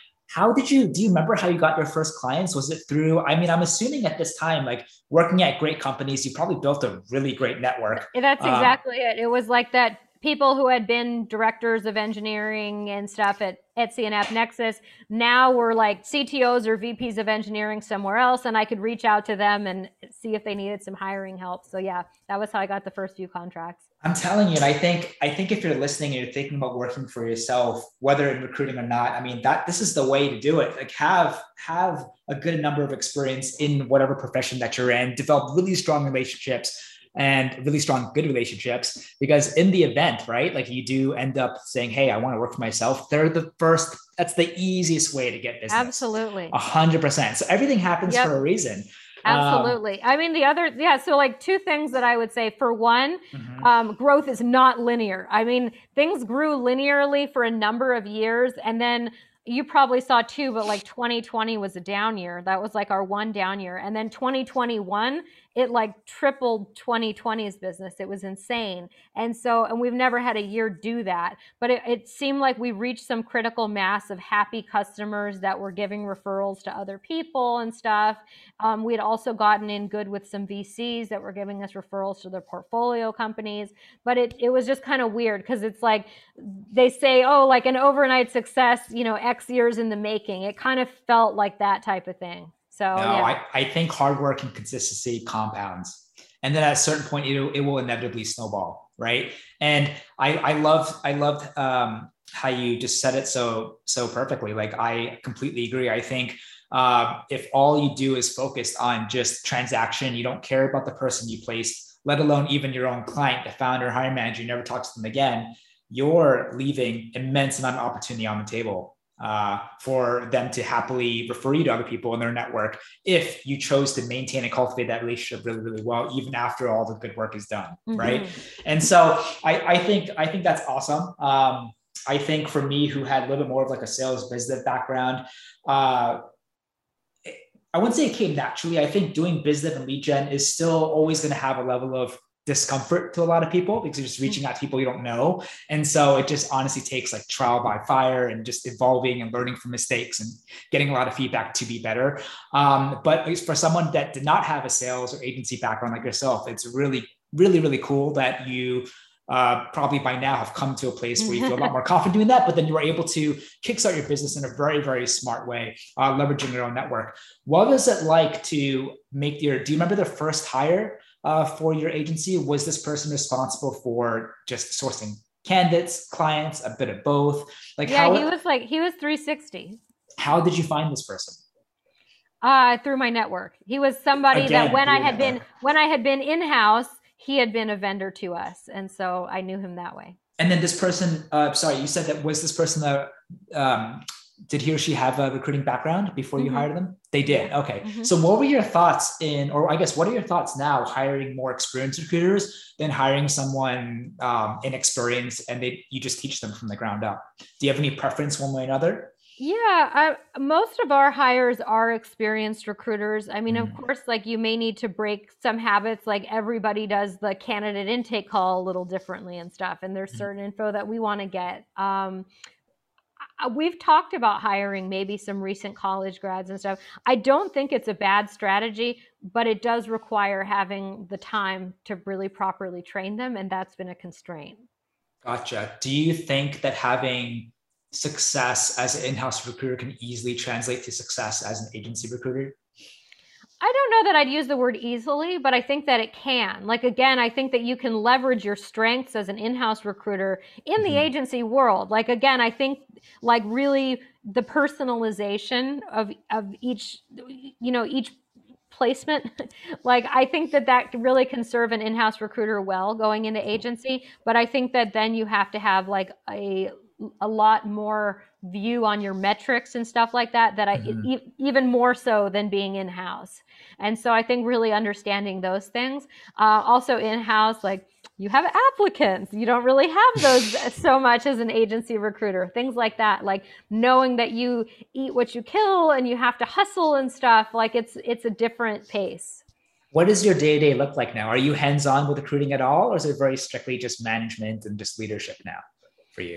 Do you remember how you got your first clients? Was it through, I mean, I'm assuming at this time, like working at great companies, you probably built a really great network. That's exactly it. It was like that people who had been directors of engineering and stuff at C&F Nexus now were like CTOs or VPs of engineering somewhere else, and I could reach out to them and see if they needed some hiring help. So yeah, that was how I got the first few contracts. I'm telling you, and I think if you're listening and you're thinking about working for yourself, whether in recruiting or not, I mean, this is the way to do it. Like have a good number of experience in whatever profession that you're in, develop really strong relationships and really strong, good relationships, because in the event, right, like you do end up saying, hey, I want to work for myself. That's the easiest way to get business. Absolutely. 100%. So everything happens for a reason. Absolutely. I mean, so like 2 things that I would say. For one, growth is not linear. I mean, things grew linearly for a number of years, and then you probably saw too, but like 2020 was a down year. That was like our one down year. And then 2021, it like tripled 2020's business. It was insane. And we've never had a year do that, but it seemed like we reached some critical mass of happy customers that were giving referrals to other people and stuff. We had also gotten in good with some VCs that were giving us referrals to their portfolio companies, but it was just kind of weird because it's like, they say, oh, like an overnight success, X years in the making. It kind of felt like that type of thing. So no, yeah. I think hard work and consistency compounds. And then at a certain point, it will inevitably snowball, right? And I loved how you just said it so perfectly. Like, I completely agree. I think if all you do is focused on just transaction, you don't care about the person you placed, let alone even your own client, the founder, hiring manager, you never talk to them again, you're leaving immense amount of opportunity on the table for them to happily refer you to other people in their network if you chose to maintain and cultivate that relationship really, really well, even after all the good work is done, right? And so I think that's awesome. I think for me, who had a little bit more of like a sales business background, uh, I wouldn't say it came naturally. I think doing business and lead gen is still always going to have a level of discomfort to a lot of people because you're just reaching out to people you don't know. And so it just honestly takes like trial by fire and just evolving and learning from mistakes and getting a lot of feedback to be better. But for someone that did not have a sales or agency background like yourself, it's really, really, really cool that you probably by now have come to a place where you feel a lot more confident doing that, but then you were able to kickstart your business in a very, very smart way, leveraging your own network. What was it like to make do you remember the first hire for your agency? Was this person responsible for just sourcing candidates, clients, a bit of both? Like yeah, he was 360. How did you find this person? Through my network. He was somebody Again, that when I had been in-house, he had been a vendor to us. And so I knew him that way. And then this person, sorry, you said that was this person that, did he or she have a recruiting background before you hired them? They did. Yeah. Okay. So what were your thoughts or I guess, what are your thoughts now hiring more experienced recruiters than hiring someone inexperienced and you just teach them from the ground up? Do you have any preference one way or another? Yeah, most of our hires are experienced recruiters. I mean, of course, like you may need to break some habits, like everybody does the candidate intake call a little differently and stuff. And there's certain info that we want to get. We've talked about hiring maybe some recent college grads and stuff. I don't think it's a bad strategy, but it does require having the time to really properly train them. And that's been a constraint. Gotcha. Do you think that having success as an in-house recruiter can easily translate to success as an agency recruiter? I don't know that I'd use the word easily, but I think that it can. Like, again, I think that you can leverage your strengths as an in-house recruiter in the agency world. Like, again, I think like really the personalization of each, each placement. Like, I think that really can serve an in-house recruiter well going into agency. But I think that then you have to have like a lot more view on your metrics and stuff like that even more so than being in-house. And so I think really understanding those things, also in-house, like you have applicants, you don't really have those so much as an agency recruiter, things like that, like knowing that you eat what you kill and you have to hustle and stuff, like it's a different pace. What does your day-to-day look like now? Are you hands-on with recruiting at all, or is it very strictly just management and just leadership now for you?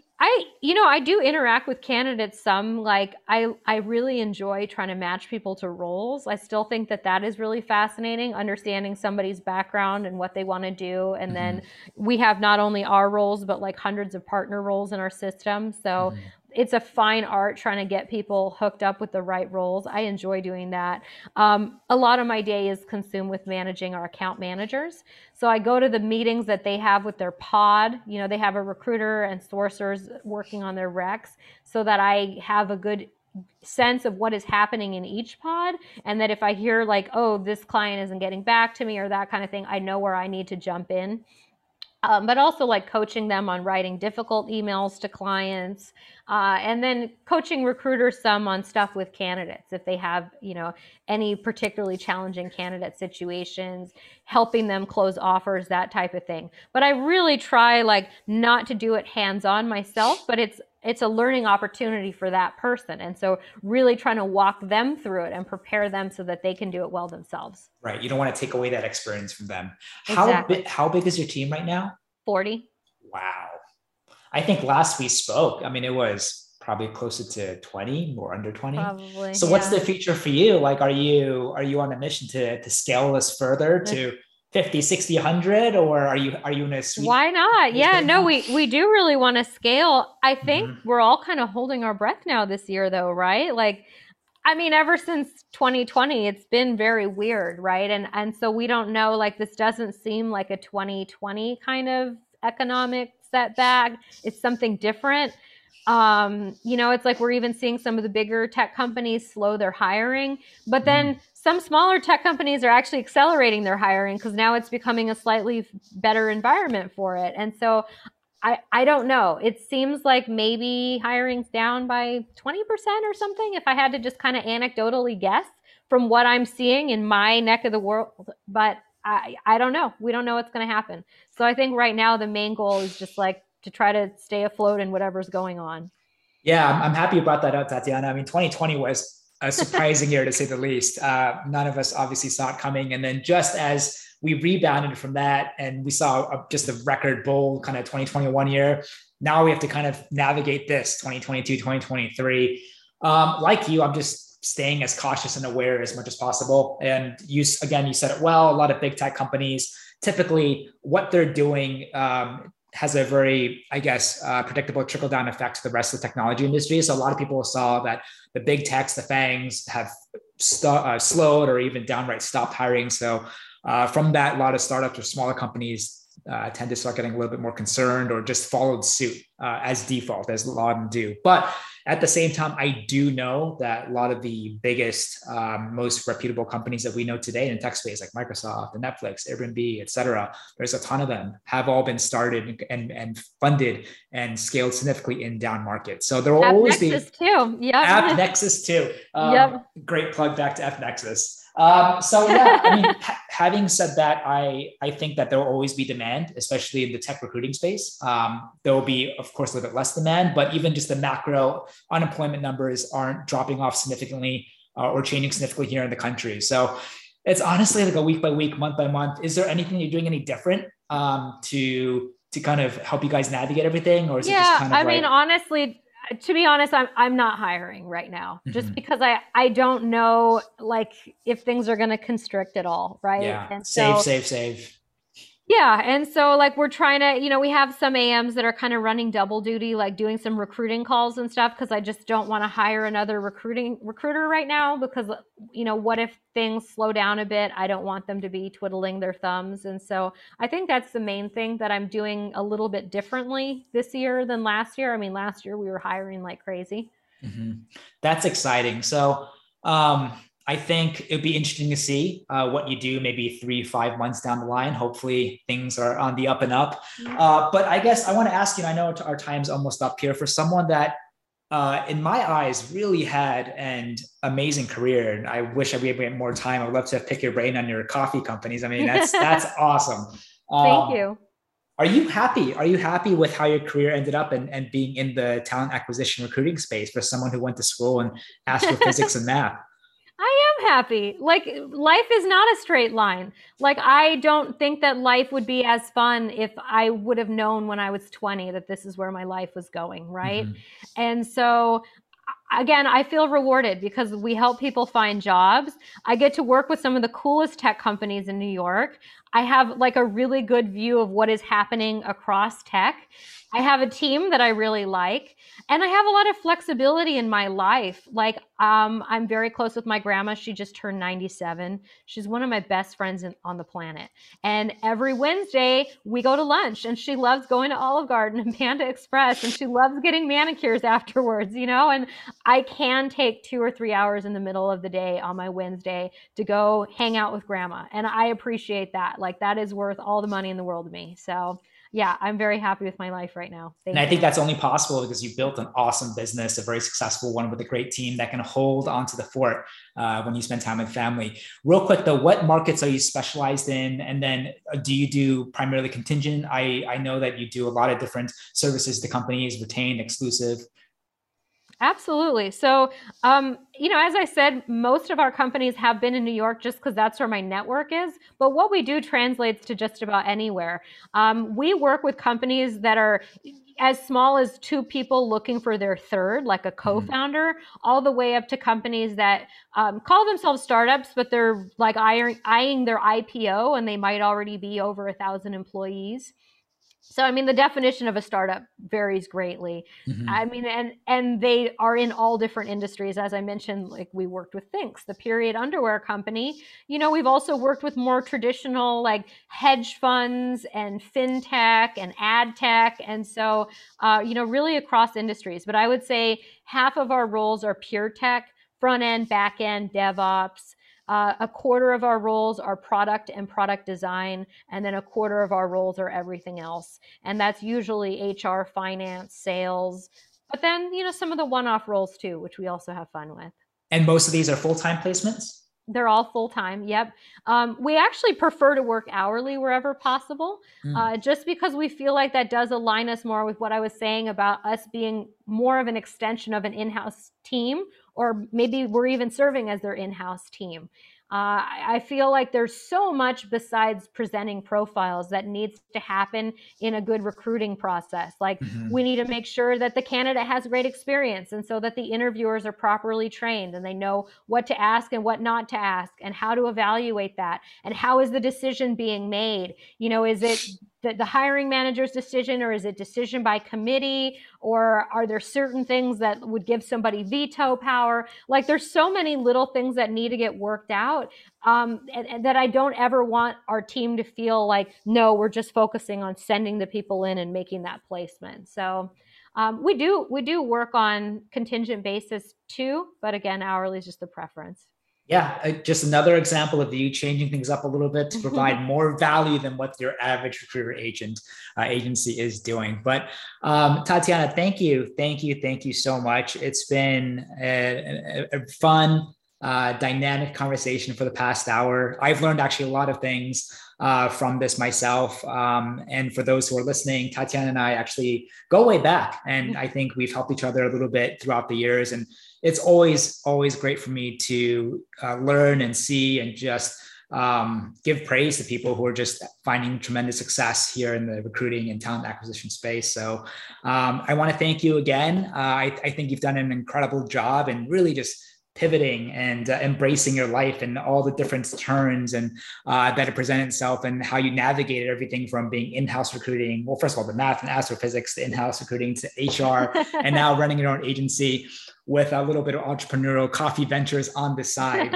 I do interact with candidates some. Like I really enjoy trying to match people to roles. I still think that is really fascinating, understanding somebody's background and what they want to do. And then we have not only our roles, but like hundreds of partner roles in our system. So it's a fine art trying to get people hooked up with the right roles. I enjoy doing that. A lot of my day is consumed with managing our account managers. So I go to the meetings that they have with their pod. They have a recruiter and sourcers working on their recs so that I have a good sense of what is happening in each pod. And that if I hear like, oh, this client isn't getting back to me or that kind of thing, I know where I need to jump in. But also like coaching them on writing difficult emails to clients, and then coaching recruiters some on stuff with candidates if they have, any particularly challenging candidate situations, helping them close offers, that type of thing. But I really try like not to do it hands-on myself, but it's a learning opportunity for that person. And so really trying to walk them through it and prepare them so that they can do it well themselves. Right. You don't want to take away that experience from them. Exactly. How big is your team right now? 40. Wow. I think last we spoke, I mean, it was probably closer to 20 or under 20. Probably. So what's the future for you? Like, are you on a mission to scale this further to 50, 60, 100, or are you in a sweet? Why not? Yeah, no, we do really want to scale. I think we're all kind of holding our breath now this year though, right? Like, I mean, ever since 2020, it's been very weird, right? And so we don't know, like this doesn't seem like a 2020 kind of economic setback. It's something different. It's like we're even seeing some of the bigger tech companies slow their hiring, but then some smaller tech companies are actually accelerating their hiring because now it's becoming a slightly better environment for it. And so I don't know. It seems like maybe hiring's down by 20% or something, if I had to just kind of anecdotally guess from what I'm seeing in my neck of the world. But I don't know. We don't know what's going to happen. So I think right now the main goal is just like to try to stay afloat in whatever's going on. Yeah, I'm happy you brought that up, Tatiana. I mean, 2020 was a surprising year to say the least. None of us obviously saw it coming. And then just as we rebounded from that and we saw just a record bull kind of 2021 year, now we have to kind of navigate this 2022, 2023. Like you, I'm just staying as cautious and aware as much as possible. And you, again, you said it well, a lot of big tech companies, typically what they're doing has a very, I guess, predictable trickle down effect to the rest of the technology industry. So a lot of people saw that the big techs, the FANGs, have slowed or even downright stopped hiring. So from that, a lot of startups or smaller companies tend to start getting a little bit more concerned or just followed suit as default, as a lot of them do. But at the same time, I do know that a lot of the biggest, most reputable companies that we know today in the tech space, like Microsoft and Netflix, Airbnb, et cetera, there's a ton of them have all been started and funded and scaled significantly in down markets. So there will always be too. Yep. AppNexus too. Yep. Great plug back to AppNexus. So yeah, I mean, having said that, I think that there will always be demand, especially in the tech recruiting space. There will be, of course, a little bit less demand, but even just the macro unemployment numbers aren't dropping off significantly or changing significantly here in the country. So it's honestly like a week by week, month by month. Is there anything you're doing any different to kind of help you guys navigate everything, or is it just kind of mean, honestly, to be honest, I'm not hiring right now just because I don't know like if things are going to constrict at all. Right. Yeah. And save. Yeah. And so like we're trying to, we have some AMs that are kind of running double duty, like doing some recruiting calls and stuff. Cause I just don't want to hire another recruiter right now because, what if things slow down a bit? I don't want them to be twiddling their thumbs. And so I think that's the main thing that I'm doing a little bit differently this year than last year. I mean, last year we were hiring like crazy. Mm-hmm. That's exciting. So, I think it'd be interesting to see what you do maybe 3-5 months down the line. Hopefully things are on the up and up. But I guess I want to ask you, I know our time's almost up here, for someone that in my eyes really had an amazing career. And I wish I'd be able to get more time. I'd love to pick your brain on your coffee companies. I mean, that's awesome. Thank you. Are you happy? Are you happy with how your career ended up and being in the talent acquisition recruiting space for someone who went to school and astrophysics and math? I am happy. Like life is not a straight line. Like I don't think that life would be as fun if I would have known when I was 20 that this is where my life was going, right? Mm-hmm. And so again, I feel rewarded because we help people find jobs. I get to work with some of the coolest tech companies in New York. I have like a really good view of what is happening across tech. I have a team that I really like, and I have a lot of flexibility in my life. Like, I'm very close with my grandma. She just turned 97. She's one of my best friends on the planet. And every Wednesday we go to lunch, and she loves going to Olive Garden and Panda Express, and she loves getting manicures afterwards, and I can take 2 or 3 hours in the middle of the day on my Wednesday to go hang out with grandma. And I appreciate that. Like that is worth all the money in the world to me. So yeah, I'm very happy with my life right now. And I think that's only possible because you built an awesome business, a very successful one with a great team that can hold onto the fort when you spend time with family. Real quick though, what markets are you specialized in? And then do you do primarily contingent? I know that you do a lot of different services to companies, retained, exclusive. Absolutely. So, as I said, most of our companies have been in New York just because that's where my network is. But what we do translates to just about anywhere. We work with companies that are as small as 2 people looking for their third, like a co-founder, all the way up to companies that call themselves startups, but they're like eyeing their IPO and they might already be over 1,000 employees. So, I mean, the definition of a startup varies greatly. Mm-hmm. I mean, and they are in all different industries. As I mentioned, like we worked with Thinx, the period underwear company. We've also worked with more traditional like hedge funds and fintech and ad tech. And so, really across industries. But I would say half of our roles are pure tech, front end, back end, DevOps. A quarter of our roles are product and product design, and then a quarter of our roles are everything else. And that's usually HR, finance, sales, but then, some of the one-off roles too, which we also have fun with. And most of these are full-time placements? They're all full-time. Yep. We actually prefer to work hourly wherever possible, just because we feel like that does align us more with what I was saying about us being more of an extension of an in-house team, or maybe we're even serving as their in-house team. I feel like there's so much besides presenting profiles that needs to happen in a good recruiting process. Like we need to make sure that the candidate has great experience, and so that the interviewers are properly trained and they know what to ask and what not to ask and how to evaluate that, and how is the decision being made. Is it the hiring manager's decision, or is it decision by committee, or are there certain things that would give somebody veto power? Like there's so many little things that need to get worked out, and that I don't ever want our team to feel like, no, we're just focusing on sending the people in and making that placement. So we do work on contingent basis too, but again, hourly is just the preference. Yeah, just another example of you changing things up a little bit to provide more value than what your average recruiter agency is doing. But Tatiana, thank you so much. It's been a fun, dynamic conversation for the past hour. I've learned actually a lot of things from this myself. And for those who are listening, Tatiana and I actually go way back, and I think we've helped each other a little bit throughout the years. And it's always great for me to learn and see and just give praise to people who are just finding tremendous success here in the recruiting and talent acquisition space. So I want to thank you again. I think you've done an incredible job and really just pivoting and embracing your life and all the different turns and that it presented itself, and how you navigated everything from being in-house recruiting. Well, first of all, the math and astrophysics, to in-house recruiting, to HR, and now running your own agency with a little bit of entrepreneurial coffee ventures on the side.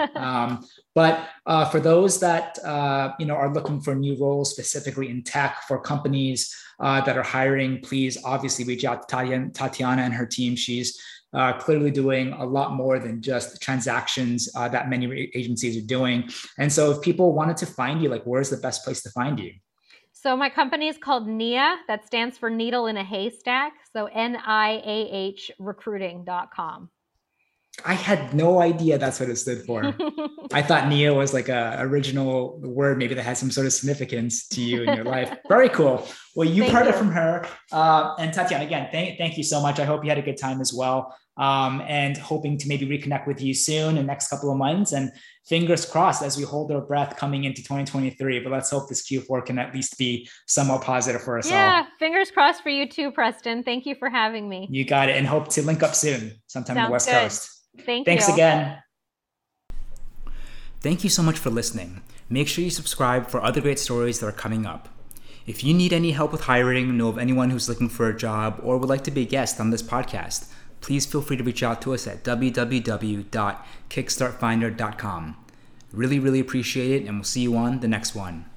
But for those that are looking for new roles, specifically in tech, for companies that are hiring, please obviously reach out to Tatiana and her team. She's clearly doing a lot more than just transactions that many agencies are doing. And so if people wanted to find you, like, where's the best place to find you? So my company is called NIAH. That stands for Needle in a Haystack. So NIAH recruiting.com. I had no idea that's what it stood for. I thought NIA was like a original word, maybe that had some sort of significance to you in your life. Very cool. Well, you've heard it from her. And Tatiana, again, thank you so much. I hope you had a good time as well. And hoping to maybe reconnect with you soon in the next couple of months. And fingers crossed as we hold our breath coming into 2023. But let's hope this Q4 can at least be somewhat positive for us all. Yeah, fingers crossed for you too, Preston. Thank you for having me. You got it. And hope to link up soon, sometime in the West Coast. Thanks again. Thank you so much for listening. Make sure you subscribe for other great stories that are coming up. If you need any help with hiring, know of anyone who's looking for a job, or would like to be a guest on this podcast, please feel free to reach out to us at www.kickstartfinder.com. Really appreciate it, and we'll see you on the next one.